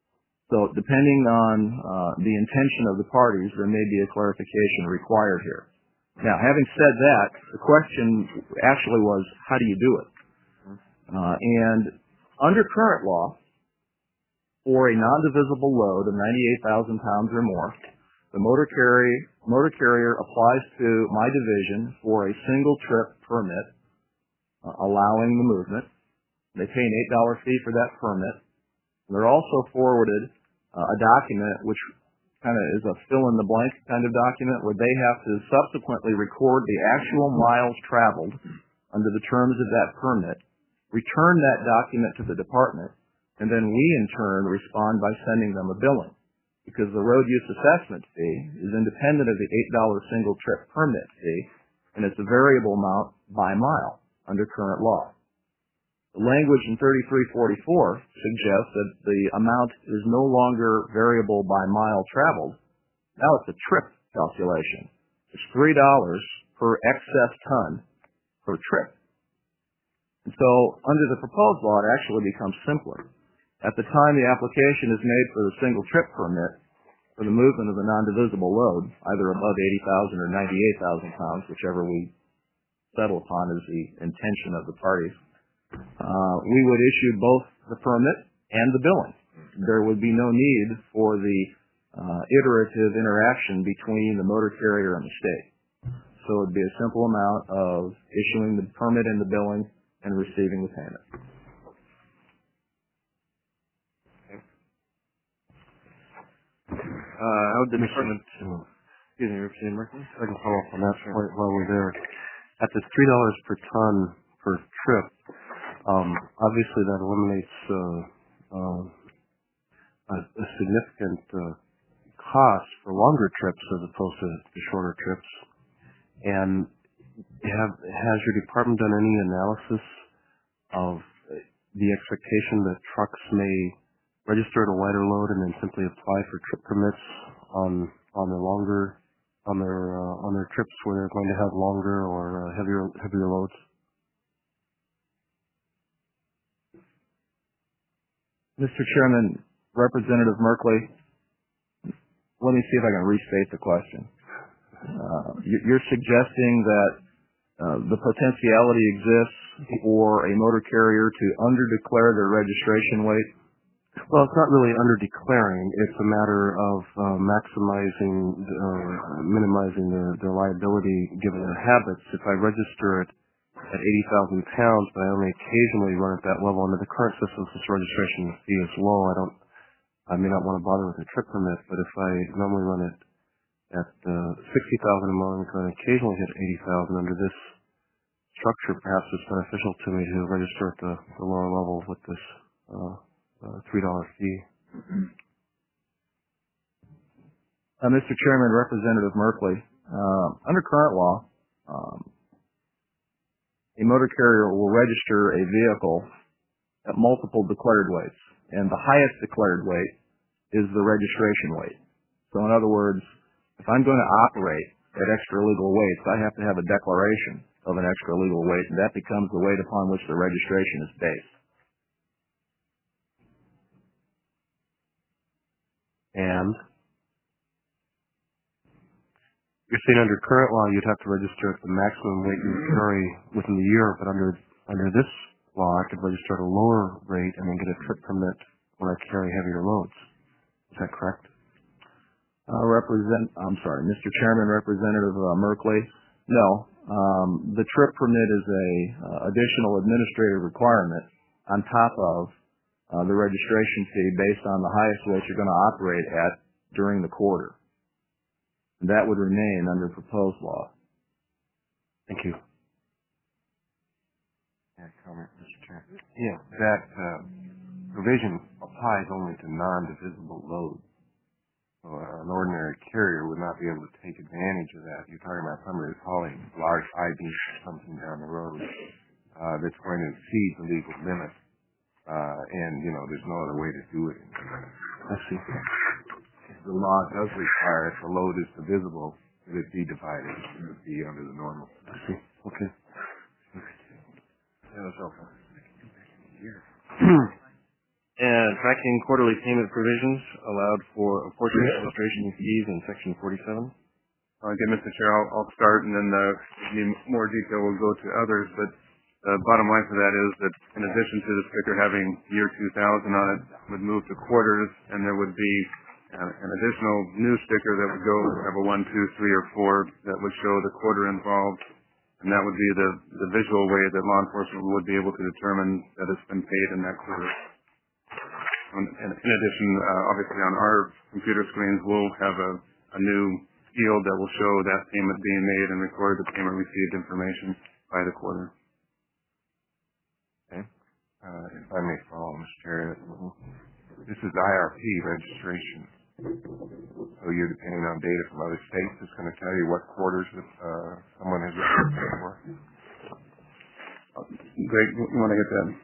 So depending on uh, the intention of the parties, there may be a clarification required here. Now, having said that, the question actually was, how do you do it? Uh, and under current law, for a non-divisible load of ninety-eight thousand pounds or more, the motor carrier, motor carrier applies to my division for a single trip permit uh, allowing the movement. They pay an eight dollar fee for that permit. They're also forwarded uh, a document which kind of is a fill-in-the-blank kind of document where they have to subsequently record the actual miles traveled under the terms of that permit, return that document to the department, and then we in turn respond by sending them a billing, because the road use assessment fee is independent of the eight dollar single trip permit fee, and it's a variable amount by mile under current law. The language in thirty-three forty-four suggests that the amount is no longer variable by mile traveled. Now it's a trip calculation. It's three dollars per excess ton per trip. And so under the proposed law, it actually becomes simpler. At the time the application is made for the single trip permit for the movement of the non-divisible load, either above eighty thousand or ninety-eight thousand pounds, whichever we settle upon as the intention of the parties, uh, we would issue both the permit and the billing. There would be no need for the uh, iterative interaction between the motor carrier and the state. So it would be a simple amount of issuing the permit and the billing and receiving the payment. Uh, I would department, excuse me, Representative Merkley, I can follow up on that point while we're there. At the three dollars per ton per trip, um, obviously that eliminates uh, uh, a, a significant uh, cost for longer trips as opposed to the shorter trips. And have has your department done any analysis of the expectation that trucks may register at a lighter load and then simply apply for trip permits on on their longer on their uh, on their trips where they're going to have longer or uh, heavier heavier loads? Mister Chairman, Representative Merkley, let me see if I can restate the question. Uh, you're suggesting that uh, the potentiality exists for a motor carrier to underdeclare their registration weight? Well, it's not really under-declaring. It's a matter of uh, maximizing or uh, minimizing their, their liability given their habits. If I register it at eighty thousand pounds, but I only occasionally run at that level under the current system, since registration fee is low, I don't, I may not want to bother with a trip permit, but if I normally run it at uh, sixty thousand a month and occasionally hit eighty thousand under this structure, perhaps it's beneficial to me to register at the, the lower level with this uh, uh, three dollar fee. Uh, Mister Chairman, Representative Merkley, uh, under current law, um, a motor carrier will register a vehicle at multiple declared weights, and the highest declared weight is the registration weight. So in other words, if I'm going to operate at extra legal weights, I have to have a declaration of an extra legal weight, and that becomes the weight upon which the registration is based. And you're saying under current law you'd have to register at the maximum weight you would carry within the year, but under under this law I could register at a lower rate and then get a trip permit when I carry heavier loads. Is that correct? Uh, represent, I'm sorry, Mister Chairman, Representative uh, Merkley. No, um, the trip permit is a uh, additional administrative requirement on top of uh, the registration fee based on the highest weight you're going to operate at during the quarter. That would remain under proposed law. Thank you. Yeah, comment, Mister Chair. Yeah, that uh, provision applies only to non-divisible loads. So uh, an ordinary carrier would not be able to take advantage of that. You're talking about somebody who's hauling large I D or something down the road uh, that's going to exceed the legal limit. Uh, and, you know, there's no other way to do it. I see. The law does require if the load is divisible that it be divided. It would be under the normal. I see. Okay. Yeah, that's okay. And tracking quarterly payment provisions allowed for apportionment registration fees in section forty-seven. Uh, again, Mister Chair, I'll, I'll start, and then uh, if you need more detail, we'll go to others. But the bottom line for that is that in addition to the sticker having year two thousand on it, would move to quarters, and there would be uh, an additional new sticker that would go have a one, two, three, or four that would show the quarter involved, and that would be the, the visual way that law enforcement would be able to determine that it's been paid in that quarter. And in addition, uh, obviously on our computer screens, we'll have a, a new field that will show that payment being made and record the payment received information by the quarter. Okay. Uh, if I may follow, Mister Chair, this is I R P registration. So you're depending on data from other states. It's going to tell you what quarters uh, someone has registered for. Greg, you want to get that?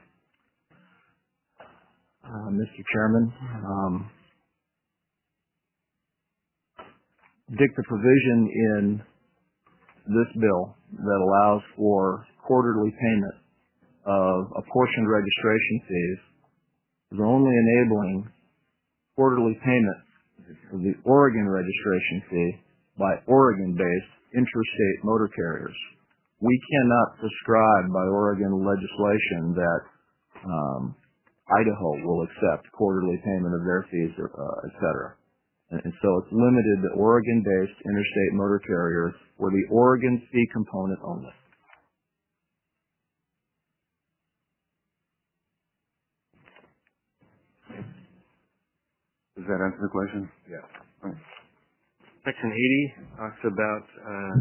Uh, Mister Chairman, um, Dick, the provision in this bill that allows for quarterly payment of apportioned registration fees is only enabling quarterly payment of the Oregon registration fee by Oregon-based interstate motor carriers. We cannot prescribe by Oregon legislation that um, Idaho will accept quarterly payment of their fees, uh, et cetera. And, and so it's limited to Oregon-based interstate motor carriers for the Oregon fee component only. Does that answer the question? Yes. Right. Section eighty talks about uh,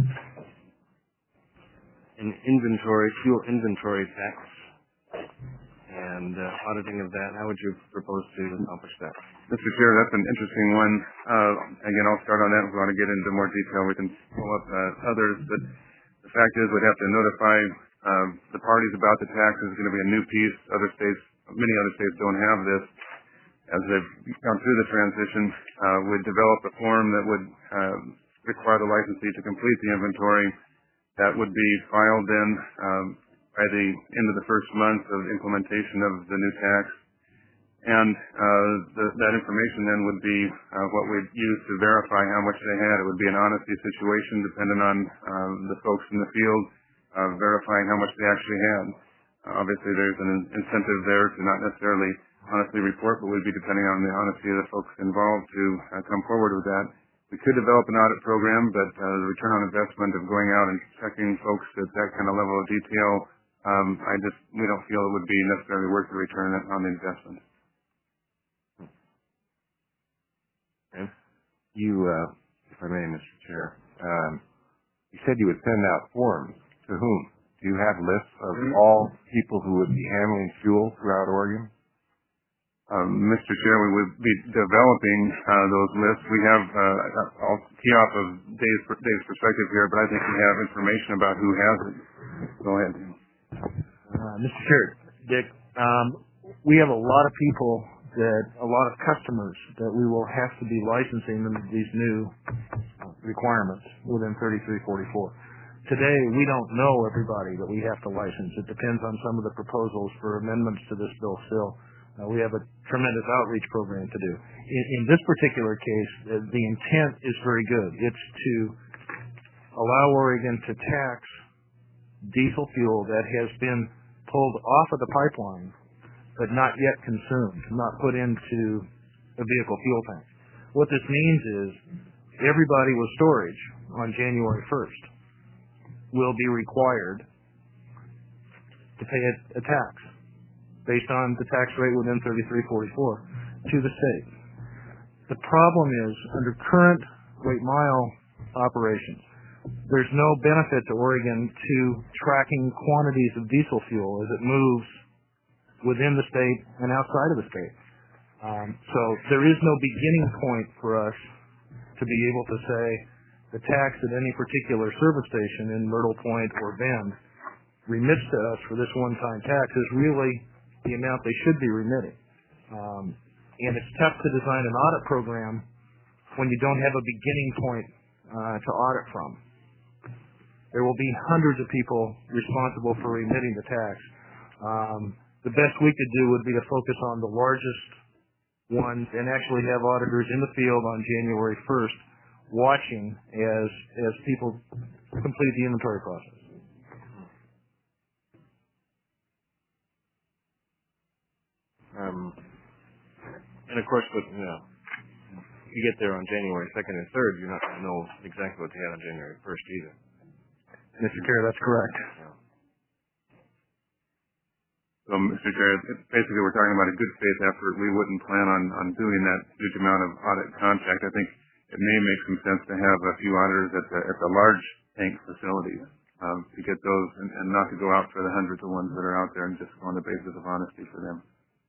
an inventory, fuel inventory tax, and uh, auditing of that. How would you propose to accomplish that? Mister Chair, that's an interesting one. Uh, again, I'll start on that. If we want to get into more detail, we can pull up uh, others. But the fact is, we'd have to notify uh, the parties about the tax. It's going to be a new piece. Other states, many other states don't have this. As they've gone through the transition, uh, we'd develop a form that would uh, require the licensee to complete the inventory. That would be filed then um, by the end of the first month of implementation of the new tax. And uh, the, that information then would be uh, what we'd use to verify how much they had. It would be an honesty situation depending on uh, the folks in the field uh, verifying how much they actually had. Uh, obviously, there's an incentive there to not necessarily honestly report, but would be depending on the honesty of the folks involved to uh, come forward with that. We could develop an audit program, but uh, the return on investment of going out and checking folks at that kind of level of detail, um, I just we don't feel it would be necessarily worth the return on the investment. Okay. You, uh, if I may, Mister Chair, um, you said you would send out forms. To whom? Do you have lists of all people who would be handling fuel throughout Oregon? Uh, Mister Chair, we would be developing uh, those lists. We have, uh, I'll key off of Dave's, Dave's perspective here, but I think we have information about who has it. Go ahead. Uh, Mister Chair, Dick, um, we have a lot of people that, a lot of customers that we will have to be licensing under these new requirements within thirty-three forty-four. Today, we don't know everybody that we have to license. It depends on some of the proposals for amendments to this bill still. Uh, we have a tremendous outreach program to do. In, in this particular case, uh, the intent is very good. It's to allow Oregon to tax diesel fuel that has been pulled off of the pipeline but not yet consumed, not put into a vehicle fuel tank. What this means is everybody with storage on January first will be required to pay a, a tax based on the tax rate within thirty-three forty-four to the state. The problem is, under current rate mile operations, there's no benefit to Oregon to tracking quantities of diesel fuel as it moves within the state and outside of the state. Um, so there is no beginning point for us to be able to say the tax at any particular service station in Myrtle Point or Bend remits to us for this one-time tax is really the amount they should be remitting. Um, and it's tough to design an audit program when you don't have a beginning point uh, to audit from. There will be hundreds of people responsible for remitting the tax. Um, the best we could do would be to focus on the largest ones and actually have auditors in the field on January first watching as as people complete the inventory process. Um, and of course, with, you know, you get there on January second and third, you're not going to know exactly what they have on January first either. Mister Chair, that's correct. Yeah. So, Mister Chair, basically we're talking about a good faith effort. We wouldn't plan on, on doing that huge amount of audit contact. I think it may make some sense to have a few auditors at the, at the large tank facilities um, to get those and, and not to go out for the hundreds of ones that are out there and just go on the basis of honesty for them.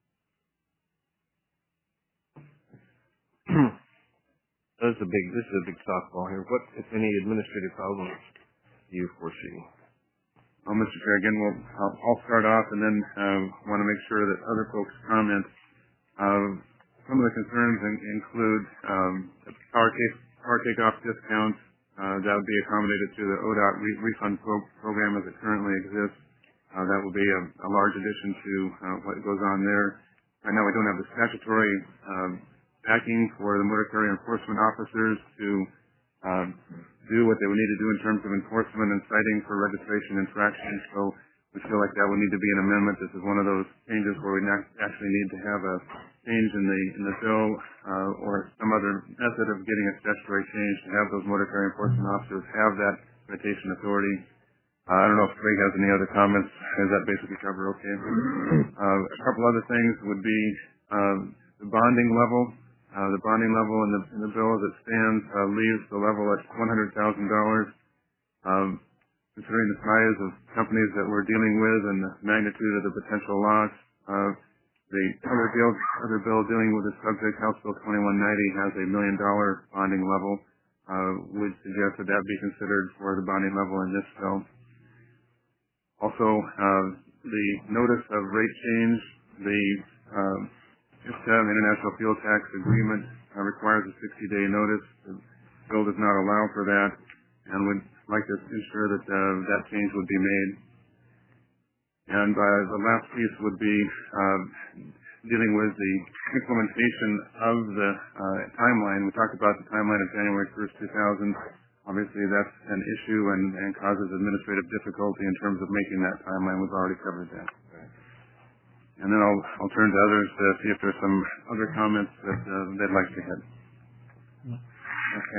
This is a big, this is a big softball here. What, if any, administrative problems do you foresee? Well, Mister Chair, again, we'll, I'll, I'll start off and then uh, want to make sure that other folks comment. Uh, some of the concerns in, include um, power, take, power takeoff discounts. Uh, that would be accommodated through the O D O T re- refund pro- program as it currently exists. Uh, that will be a, a large addition to uh, what goes on there. Right now we don't have the statutory um, backing for the motor carrier enforcement officers to um, do what they would need to do in terms of enforcement and citing for registration infractions. So we feel like that would need to be an amendment. This is one of those changes where we not actually need to have a change in the in the bill uh, or some other method of getting a statutory change to have those motor carrier enforcement officers have that citation authority. Uh, I don't know if Craig has any other comments. Does that basically cover okay? Uh, a couple other things would be uh, the bonding level. Uh, the bonding level in the, in the bill as it stands uh, leaves the level at one hundred thousand dollars. Um, considering the size of companies that we're dealing with and the magnitude of the potential loss, uh, the other bill, other bill dealing with the subject, House Bill twenty-one ninety, has a million dollar bonding level. Uh, would suggest that that be considered for the bonding level in this bill. Also, uh, the notice of rate change, the uh, I F T A, International Fuel Tax Agreement, uh, requires a sixty day notice. The bill does not allow for that, and would like to ensure that uh, that change would be made. And uh, the last piece would be uh, dealing with the implementation of the uh, timeline. We talked about the timeline of January first, two thousand. Obviously, that's an issue and, and causes administrative difficulty in terms of making that timeline. We've already covered that. And then I'll, I'll turn to others to see if there's some other comments that uh, they'd like to hit. Okay.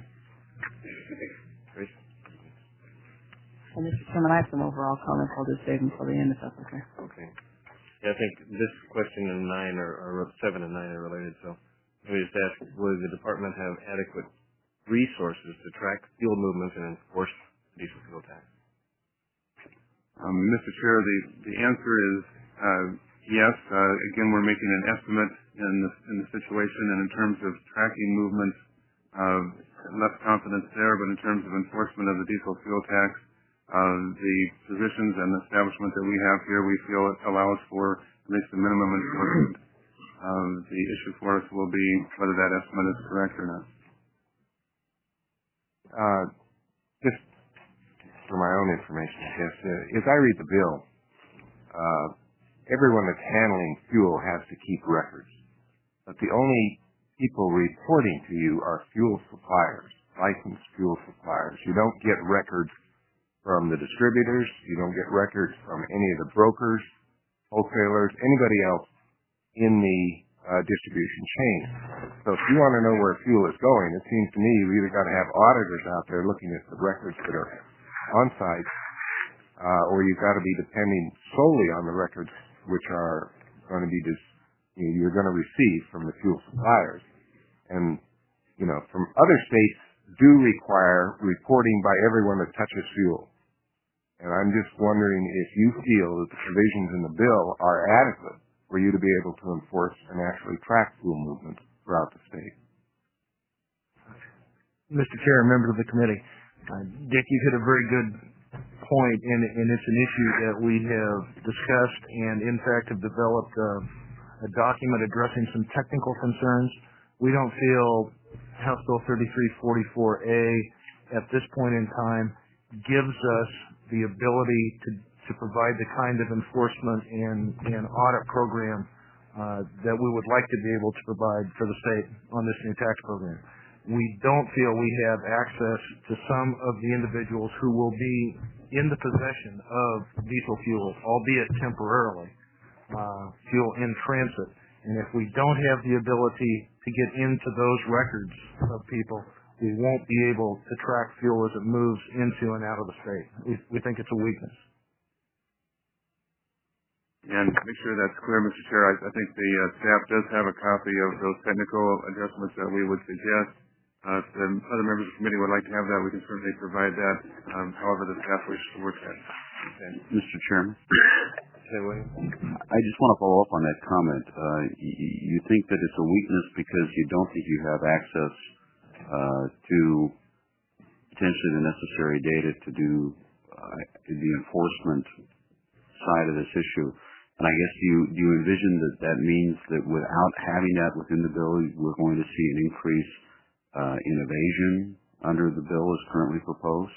Great. Well, Mister Chairman, I have some overall comments. I'll just save them until the end if that's okay. Okay. Yeah, I think this question and nine are, or seven and nine are related, so let me just ask, would the department have adequate resources to track fuel movements and enforce diesel fuel tax? Um, Mister Chair, the, the answer is Uh, yes, uh, again, we're making an estimate in the, in the situation, and in terms of tracking movements, uh, less confidence there, but in terms of enforcement of the diesel fuel tax, uh, the positions and establishment that we have here, we feel it allows for at least the minimum enforcement. Uh, the issue for us will be whether that estimate is correct or not. Uh, just for my own information, I guess, uh, as I read the bill, uh, everyone that's handling fuel has to keep records. But the only people reporting to you are fuel suppliers, licensed fuel suppliers. You don't get records from the distributors. You don't get records from any of the brokers, wholesalers, anybody else in the uh, distribution chain. So if you want to know where fuel is going, it seems to me you either got to have auditors out there looking at the records that are on site, uh, or you've got to be depending solely on the records which are going to be dis- you're going to receive from the fuel suppliers. And, you know, from other states do require reporting by everyone that touches fuel. And I'm just wondering if you feel that the provisions in the bill are adequate for you to be able to enforce and actually track fuel movement throughout the state. Mister Chair and members of the committee, uh, Dick, you hit a very good point, and, and it's an issue that we have discussed and, in fact, have developed uh, a document addressing some technical concerns. We don't feel House Bill thirty-three forty-four A at this point in time gives us the ability to, to provide the kind of enforcement and, and audit program uh, that we would like to be able to provide for the state on this new tax program. We don't feel we have access to some of the individuals who will be in the possession of diesel fuel, albeit temporarily, uh, fuel in transit. And if we don't have the ability to get into those records of people, we won't be able to track fuel as it moves into and out of the state. We, we think it's a weakness. And to make sure that's clear, Mister Chair, I, I think the uh, staff does have a copy of those technical adjustments that we would suggest. Uh, if the other members of the committee would like to have that, we can certainly provide that, um, however the staff wishes to work that. Okay. Mister Chairman? Okay, William. I just want to follow up on that comment. Uh, y- you think that it's a weakness because you don't think you have access uh, to potentially the necessary data to do uh, the enforcement side of this issue. And I guess you, do you envision that that means that without having that within the bill, we're going to see an increase uh, in evasion under the bill as currently proposed?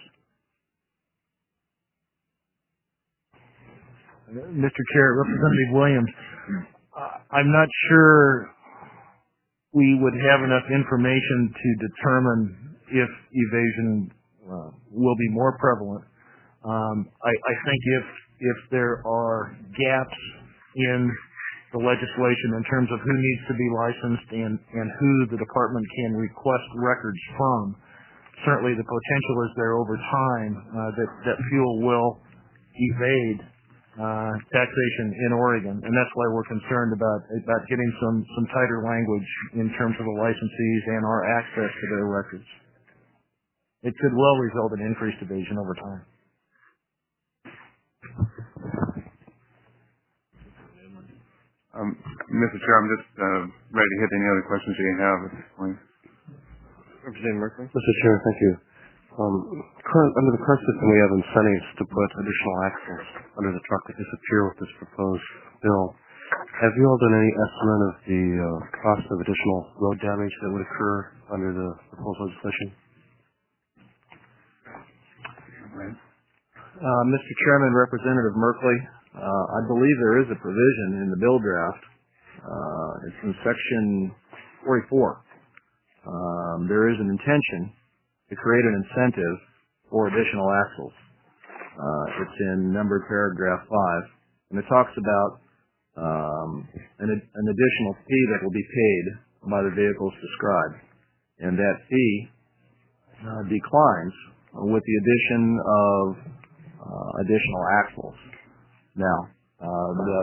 Mister Chair, Representative Williams, uh, I'm not sure we would have enough information to determine if evasion uh, will be more prevalent. Um, I, I think if if there are gaps in the legislation in terms of who needs to be licensed and, and who the department can request records from, certainly the potential is there over time uh, that, that fuel will evade uh, taxation in Oregon, and that's why we're concerned about about getting some, some tighter language in terms of the licensees and our access to their records. It could well result in increased evasion over time. Um, Mister Chair, I'm just uh, ready to hit any other questions you have at this point. Representative Merkley? Mister Chair, thank you. Um, current, under the current system, we have incentives to put additional axles under the truck that disappear with this proposed bill. Have you all done any estimate of the uh, cost of additional road damage that would occur under the proposed legislation? Uh, Mister Chairman, Representative Merkley, uh, I believe there is a provision in the bill draft. Uh, it's in section forty-four. Um, there is an intention to create an incentive for additional axles. Uh, it's in numbered paragraph five, and it talks about um, an, an additional fee that will be paid by the vehicles described, and that fee uh, declines with the addition of uh, additional axles. Now, uh, the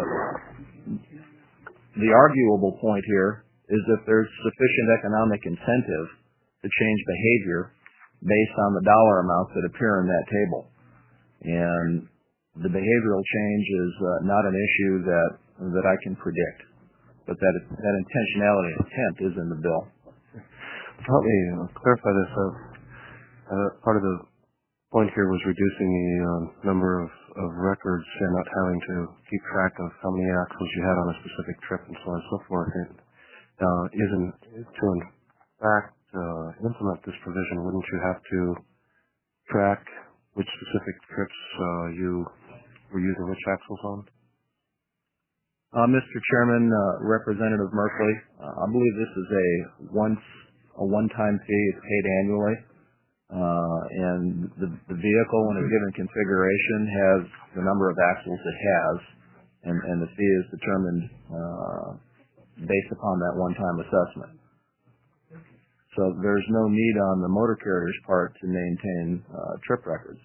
the arguable point here is if there's sufficient economic incentive to change behavior based on the dollar amounts that appear in that table. And the behavioral change is uh, not an issue that uh, that I can predict. But that that intentionality and intent is in the bill. Help me uh, clarify this. Uh, uh, part of the point here was reducing the um, number of, of records and not having to keep track of how many axles you had on a specific trip and so on and so forth. It uh, isn't to in fact uh, implement this provision. Wouldn't you have to track which specific trips uh, you were using which axles on? Uh, Mister Chairman, uh, Representative Merkley, uh, I believe this is a once a one-time fee. It's paid annually, uh, and the, the vehicle, in a given configuration, has the number of axles it has, and, and the fee is determined uh, based upon that one-time assessment. So there's no need on the motor carrier's part to maintain uh, trip records.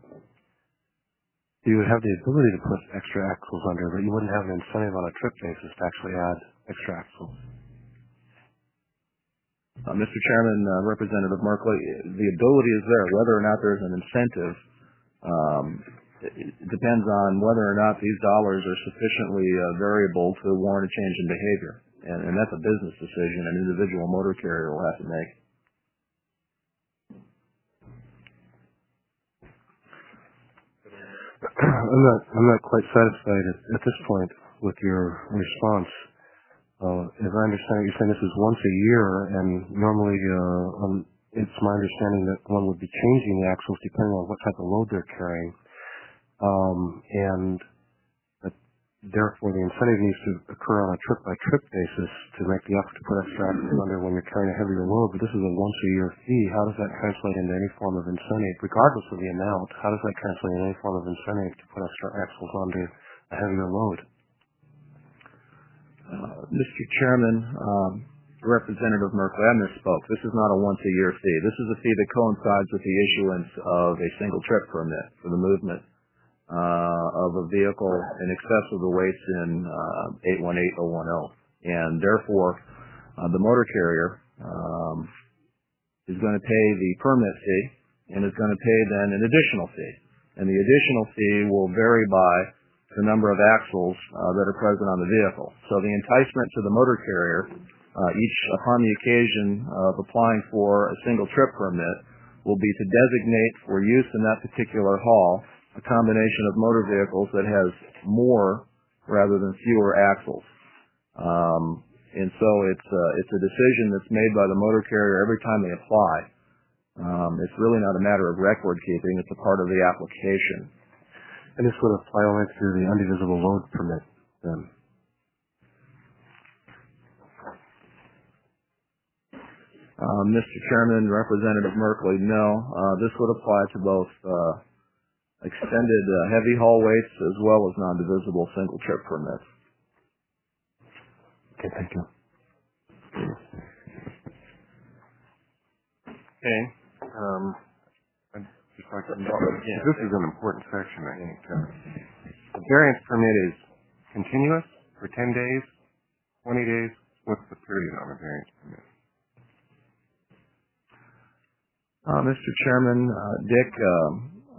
You would have the ability to put extra axles under, but you wouldn't have an incentive on a trip basis to actually add extra axles. Uh, Mister Chairman, uh, Representative Merkley, the ability is there. Whether or not there's an incentive um, it, it depends on whether or not these dollars are sufficiently uh, variable to warrant a change in behavior. And, and that's a business decision an individual motor carrier will have to make. I'm not. I'm not quite satisfied at, at this point with your response. Uh, as I understand it, you're saying this is once a year, and normally uh, um, it's my understanding that one would be changing the axles depending on what type of load they're carrying, um, and that therefore the incentive needs to occur on a trip-by-trip basis to make the effort to put extra axles under when you're carrying a heavier load. But this is a once-a-year fee. How does that translate into any form of incentive, regardless of the amount? How does that translate into any form of incentive to put extra axles under a heavier load? Uh, Mister Chairman, um, Representative Merkley, I misspoke. This is not a once-a-year fee. This is a fee that coincides with the issuance of a single trip permit for the movement uh, of a vehicle in excess of the weights in uh, eight one eight oh one oh. And therefore, uh, the motor carrier um, is going to pay the permit fee and is going to pay then an additional fee. And the additional fee will vary by the number of axles uh, that are present on the vehicle. So the enticement to the motor carrier, uh, each upon the occasion of applying for a single trip permit, will be to designate for use in that particular haul a combination of motor vehicles that has more rather than fewer axles. Um, and so it's a, it's a decision that's made by the motor carrier every time they apply. Um, it's really not a matter of record keeping, it's a part of the application. And this would apply only to the undivisible load permit, then? Uh, Mister Chairman, Representative Merkley, no. Uh, this would apply to both uh, extended uh, heavy haul weights as well as non-divisible single trip permits. Okay, thank you. Okay. Um, Just like to, yeah. This is an important section, I think. Uh, the variance permit is continuous for ten days, twenty days. What's the period on a variance permit? Uh, Mister Chairman, uh, Dick, um,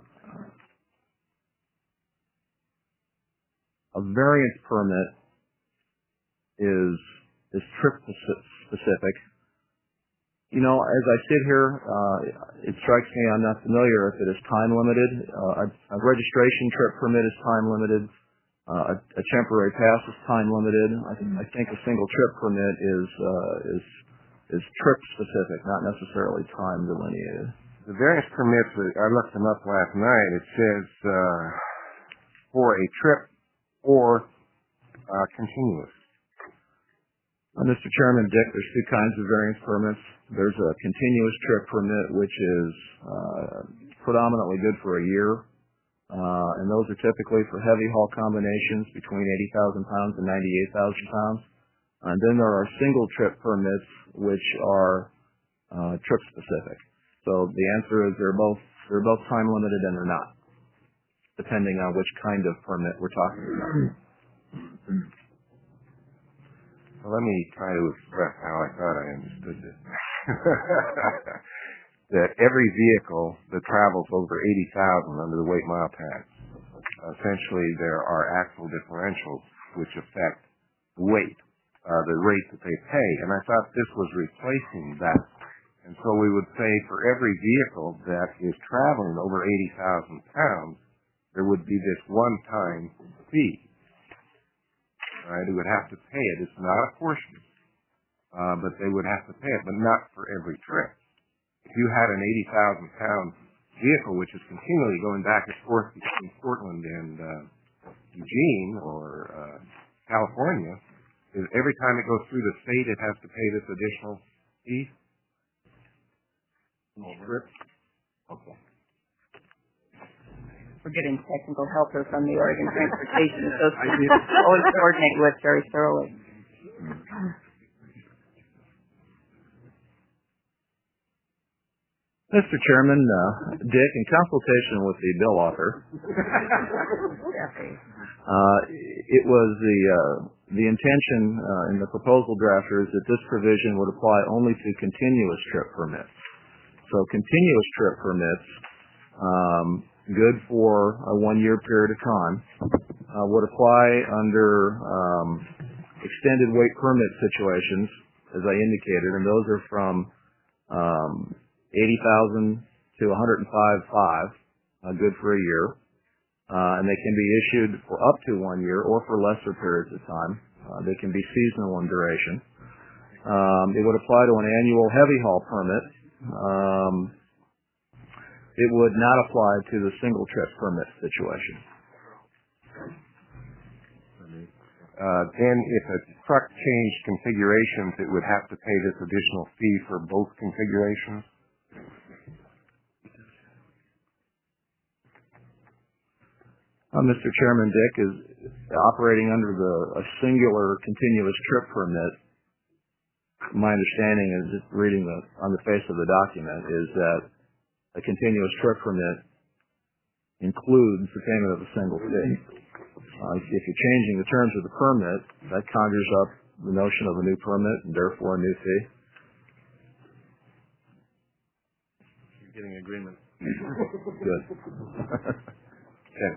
a variance permit is is trip specific. You know, as I sit here, uh, it strikes me I'm not familiar if it is time limited. Uh, a, a registration trip permit is time limited. Uh, a, a temporary pass is time limited. I, th- I think a single trip permit is uh, is is trip specific, not necessarily time delineated. The variance permits, I looked them up last night. It says uh, for a trip or uh, continuous. Uh, Mister Chairman, Dick, there's two kinds of variance permits. There's a continuous trip permit, which is uh, predominantly good for a year, uh, and those are typically for heavy haul combinations between eighty thousand pounds and ninety-eight thousand pounds. And then there are single trip permits, which are uh, trip specific. So the answer is they're both they're both time limited and they're not, depending on which kind of permit we're talking about. Well, let me try to express how I thought I understood this. That every vehicle that travels over eighty thousand under the weight mile tax, essentially there are axle differentials which affect the weight, uh, the rate that they pay. And I thought this was replacing that. And so we would say for every vehicle that is traveling over eighty thousand pounds, there would be this one-time fee. All right, they would have to pay it. It's not a portion, uh, but they would have to pay it, but not for every trip. If you had an eighty thousand pound vehicle, which is continually going back and forth between Portland and uh, Eugene or uh, California, is every time it goes through the state, it has to pay this additional fee? Trip? Okay. We're getting technical help here from the Oregon Transportation Association. Always coordinate with very thoroughly. Mister Chairman, uh, Dick, in consultation with the bill author, uh, it was the uh, the intention uh, in the proposal drafters that this provision would apply only to continuous trip permits. So continuous trip permits, um, good for a one-year period of time, uh, would apply under um, extended wait permit situations, as I indicated, and those are from um, eighty thousand to one hundred five thousand five hundred, uh, good for a year, uh, and they can be issued for up to one year or for lesser periods of time. Uh, they can be seasonal in duration. Um, it would apply to an annual heavy haul permit. Um, it would not apply to the single trip permit situation. Uh, then if a truck changed configurations, it would have to pay this additional fee for both configurations? Uh, Mister Chairman, Dick, is operating under the a singular continuous trip permit. My understanding is, just reading the on the face of the document, is that a continuous trip permit includes the payment of a single fee. Uh, if you're changing the terms of the permit, that conjures up the notion of a new permit and therefore a new fee. You're getting agreement. Good. Okay.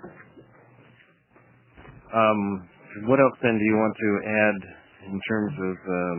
Um, what else then do you want to add in terms of um,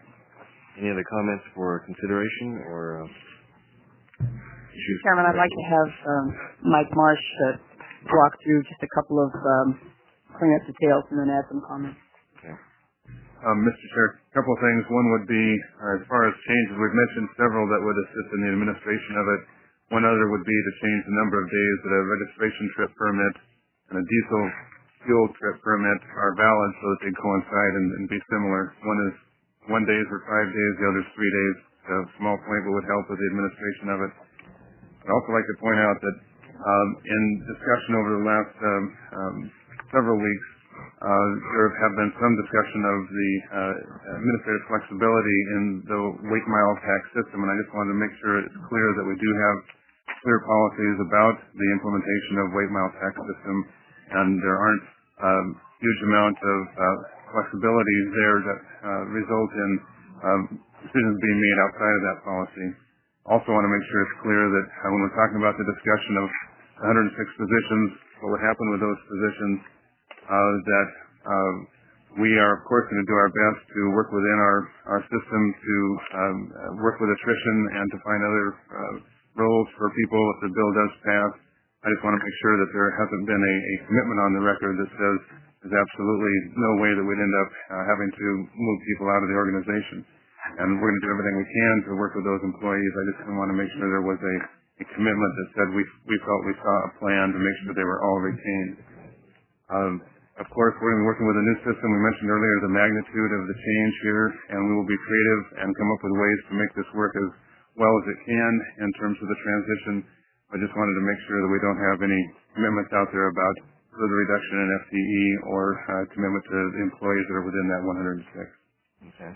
any other comments for consideration or uh, issues? Chairman, I'd like to have um, Mike Marsh uh, walk through just a couple of um, cleanup details and then add some comments. Okay. Um, Mister Chair, a couple of things. One would be, uh, as far as changes, we've mentioned several that would assist in the administration of it. One other would be to change the number of days that a registration trip permit and a diesel fuel trip permit are valid so that they coincide and, and be similar. One is one days or five days, the other is three days. A small point but would help with the administration of it. I'd also like to point out that um, in discussion over the last um, um, several weeks, uh, there have been some discussion of the uh, administrative flexibility in the weight mile tax system, and I just wanted to make sure it's clear that we do have clear policies about the implementation of weight mile tax system, and there aren't um, huge amount of uh, flexibility there that uh, result in um, decisions being made outside of that policy. Also want to make sure it's clear that uh, when we're talking about the discussion of one hundred six positions, what would happen with those positions, uh, that uh, we are, of course, going to do our best to work within our, our system to um, work with attrition and to find other uh, roles for people if the bill does pass. I just want to make sure that there hasn't been a, a commitment on the record that says there's absolutely no way that we'd end up uh, having to move people out of the organization. And we're going to do everything we can to work with those employees. I just want to make sure there was a, a commitment that said we we felt we saw a plan to make sure they were all retained. Um, of course, we're going to be working with a new system. We mentioned earlier the magnitude of the change here, and we will be creative and come up with ways to make this work as well as it can in terms of the transition. I just wanted to make sure that we don't have any commitments out there about further reduction in F T E or uh, commitment to the employees that are within that one hundred six. Okay.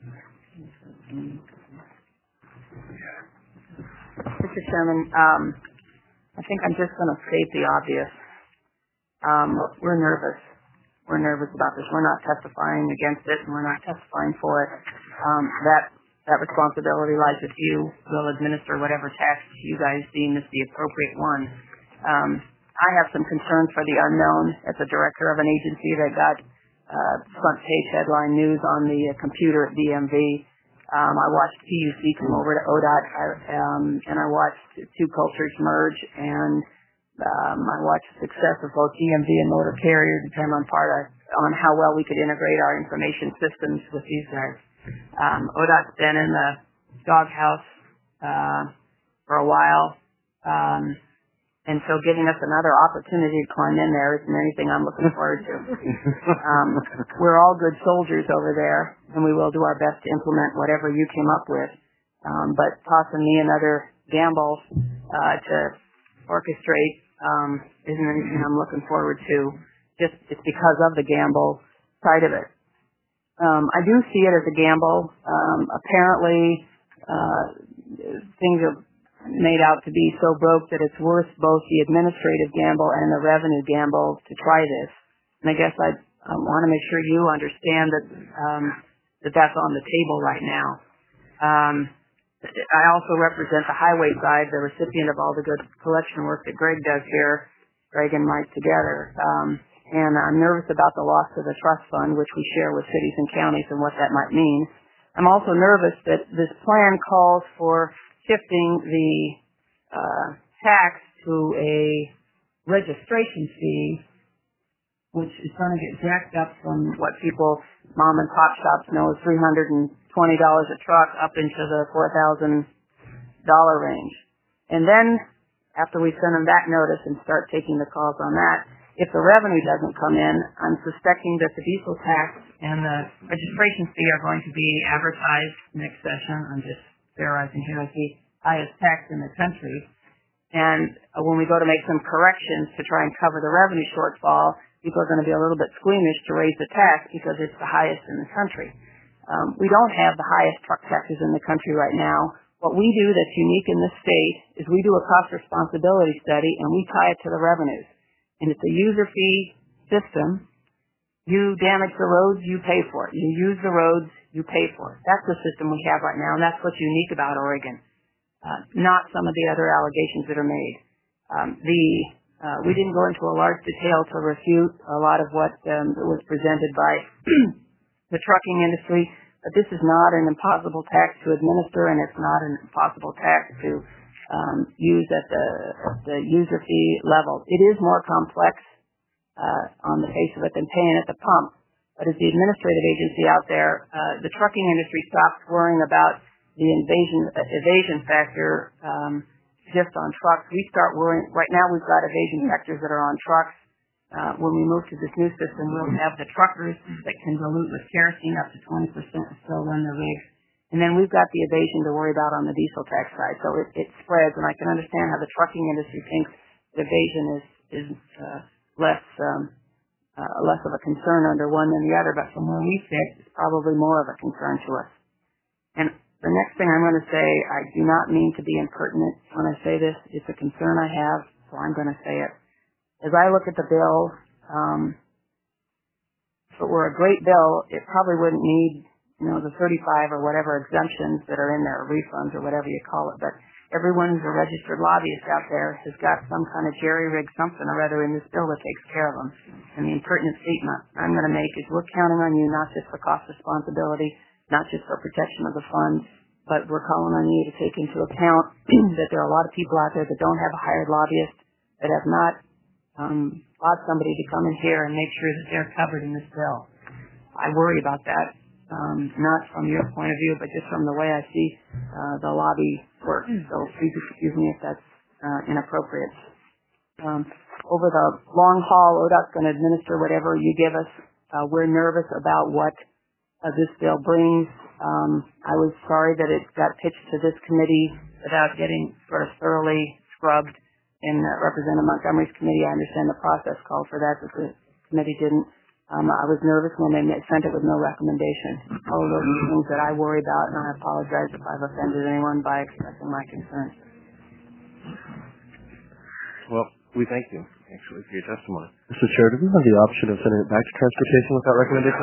Mister Chairman, um, I think I'm just going to state the obvious. Um, we're nervous. We're nervous about this. We're not testifying against it, and we're not testifying for it. Um, that that responsibility lies with you. We'll administer whatever tax you guys deem is the appropriate one. Um, I have some concerns for the unknown as a director of an agency that got uh, front page headline news on the uh, computer at D M V. Um, I watched P U C come over to O D O T, I, um, and I watched two cultures merge, and um, I watched the success of both D M V and motor carrier depend on part of, on how well we could integrate our information systems with these guys. Um, O D O T's been in the doghouse uh, for a while, um, and so giving us another opportunity to climb in there isn't anything I'm looking forward to. Um, we're all good soldiers over there, and we will do our best to implement whatever you came up with. Um, but tossing me another gamble uh, to orchestrate um, isn't anything I'm looking forward to. Just it's because of the gamble side of it. Um, I do see it as a gamble. Um, apparently, uh, things are made out to be so broke that it's worth both the administrative gamble and the revenue gamble to try this. And I guess I um, want to make sure you understand that um, that that's on the table right now. Um, I also represent the highway side, the recipient of all the good collection work that Greg does here, Greg and Mike together. Um, and I'm nervous about the loss of the trust fund, which we share with cities and counties, and what that might mean. I'm also nervous that this plan calls for shifting the uh, tax to a registration fee, which is going to get jacked up from what people, mom and pop shops, know as three hundred twenty dollars a truck up into the four thousand dollars range. And then, after we send them that notice and start taking the calls on that, if the revenue doesn't come in, I'm suspecting that the diesel tax and the registration fee are going to be advertised next session. I'm just theorizing here as the highest tax in the country. And uh, when we go to make some corrections to try and cover the revenue shortfall, people are going to be a little bit squeamish to raise the tax because it's the highest in the country. Um, we don't have the highest truck taxes in the country right now. What we do that's unique in this state is we do a cost responsibility study and we tie it to the revenues. And it's a user fee system. You damage the roads, you pay for it. You use the roads, you pay for it. That's the system we have right now, and that's what's unique about Oregon, uh, not some of the other allegations that are made. Um, the uh, we didn't go into a large detail to refute a lot of what um, was presented by the trucking industry, but this is not an impossible tax to administer, and it's not an impossible tax to um, use at the, at the user fee level. It is more complex uh, on the face of it than paying at the pump. But as the administrative agency out there, uh, the trucking industry stops worrying about the invasion, uh, evasion factor um, just on trucks. We start worrying, right now we've got evasion factors that are on trucks. Uh, when we move to this new system, we'll have the truckers that can dilute with kerosene up to twenty percent and still run their rigs. And then we've got the evasion to worry about on the diesel tax side. So it, it spreads, and I can understand how the trucking industry thinks that evasion is, is uh, less um, uh, less of a concern under one than the other, but from where we sit, it's probably more of a concern to us. And the next thing I'm going to say, I do not mean to be impertinent when I say this. It's a concern I have, so I'm going to say it. As I look at the bill, um, if it were a great bill, it probably wouldn't need, you know, the thirty-five or whatever exemptions that are in there, refunds or whatever you call it. But everyone who's a registered lobbyist out there has got some kind of jerry-rig something or other in this bill that takes care of them. And the impertinent statement I'm going to make is we're counting on you not just for cost responsibility, not just for protection of the funds, but we're calling on you to take into account that there are a lot of people out there that don't have a hired lobbyist, that have not um, bought somebody to come in here and make sure that they're covered in this bill. I worry about that, um, not from your point of view, but just from the way I see uh, the lobby work. So please excuse me if that's uh, inappropriate. Um, over the long haul, O D O T's going to administer whatever you give us. Uh, we're nervous about what uh, this bill brings. Um, I was sorry that it got pitched to this committee without getting sort of thoroughly scrubbed in uh, Representative Montgomery's committee. I understand the process called for that, but the committee didn't. Um, I was nervous when they sent it with no recommendation. All of those are things that I worry about, and I apologize if I've offended anyone by expressing my concerns. Well, we thank you, actually, for your testimony. Mister Chair, do we have the option of sending it back to transportation without recommendation?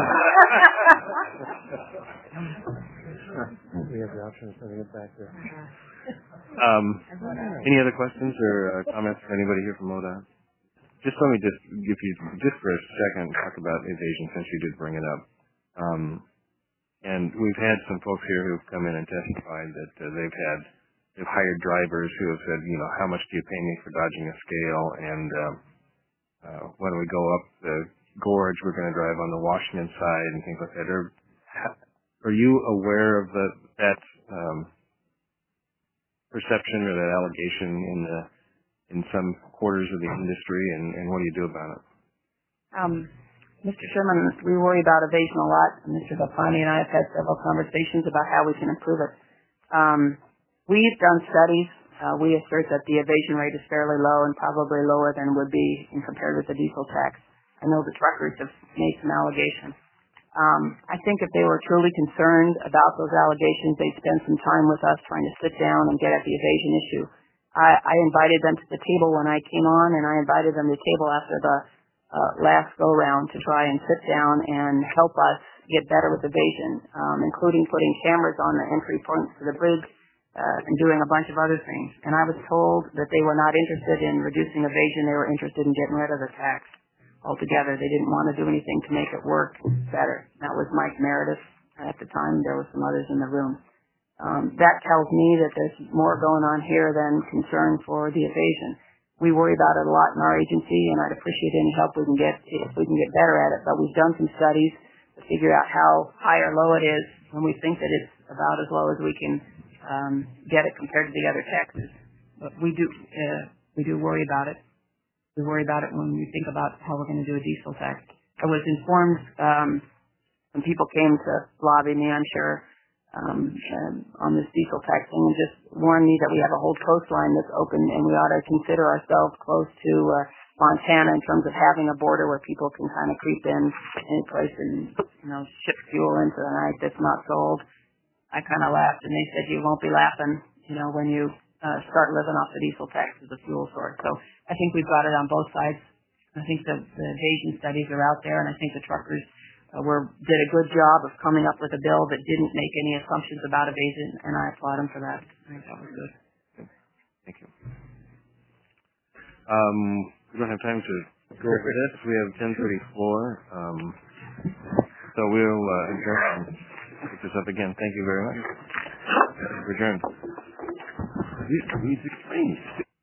We have the option of sending it back there. Um, any other questions or uh, comments for anybody here from O D O T? just let me just, if you, just for a second, talk about evasion since you did bring it up. Um, and we've had some folks here who've come in and testified that uh, they've had, they've hired drivers who have said, you know, how much do you pay me for dodging a scale? And uh, uh, when we go up the gorge, we're going to drive on the Washington side and things like that. Are, are you aware of the, that um, perception or that allegation in the in some quarters of the industry, and, and what do you do about it? Um, Mister Sherman, we worry about evasion a lot. Mister Belfani and I have had several conversations about how we can improve it. Um, we've done studies. Uh, we assert that the evasion rate is fairly low and probably lower than would be in compared with the diesel tax. I know the truckers have made some allegations. Um, I think if they were truly concerned about those allegations, they'd spend some time with us trying to sit down and get at the evasion issue. I, I invited them to the table when I came on, and I invited them to the table after the uh, last go-round to try and sit down and help us get better with evasion, um, including putting cameras on the entry points to the bridge uh, and doing a bunch of other things. And I was told that they were not interested in reducing evasion. They were interested in getting rid of the tax altogether. They didn't want to do anything to make it work better. That was Mike Meredith at the time. There were some others in the room. Um, that tells me that there's more going on here than concern for the evasion. We worry about it a lot in our agency, and I'd appreciate any help we can get if we can get better at it. But we've done some studies to figure out how high or low it is, and we think that it's about as low as we can um, get it compared to the other taxes. But we do uh, we do worry about it. We worry about it when we think about how we're going to do a diesel tax. I was informed um, when people came to lobby me, I'm sure, Um, um, on this diesel tax thing, and just warned me that we have a whole coastline that's open, and we ought to consider ourselves close to uh, Montana in terms of having a border where people can kind of creep in any place and, you know, ship fuel into the night that's not sold. I kind of laughed, and they said you won't be laughing, you know, when you uh, start living off the diesel tax as a fuel source. So I think we've got it on both sides. I think the, the evasion studies are out there, and I think the truckers Uh, were did a good job of coming up with a bill that didn't make any assumptions about evasion, and I applaud them for that. I think that was good. Thank you. Um, we don't have time to go over this. We have ten thirty-four, um, so we'll uh, adjourn and pick this up again. Thank you very much. We're adjourned. He's explained.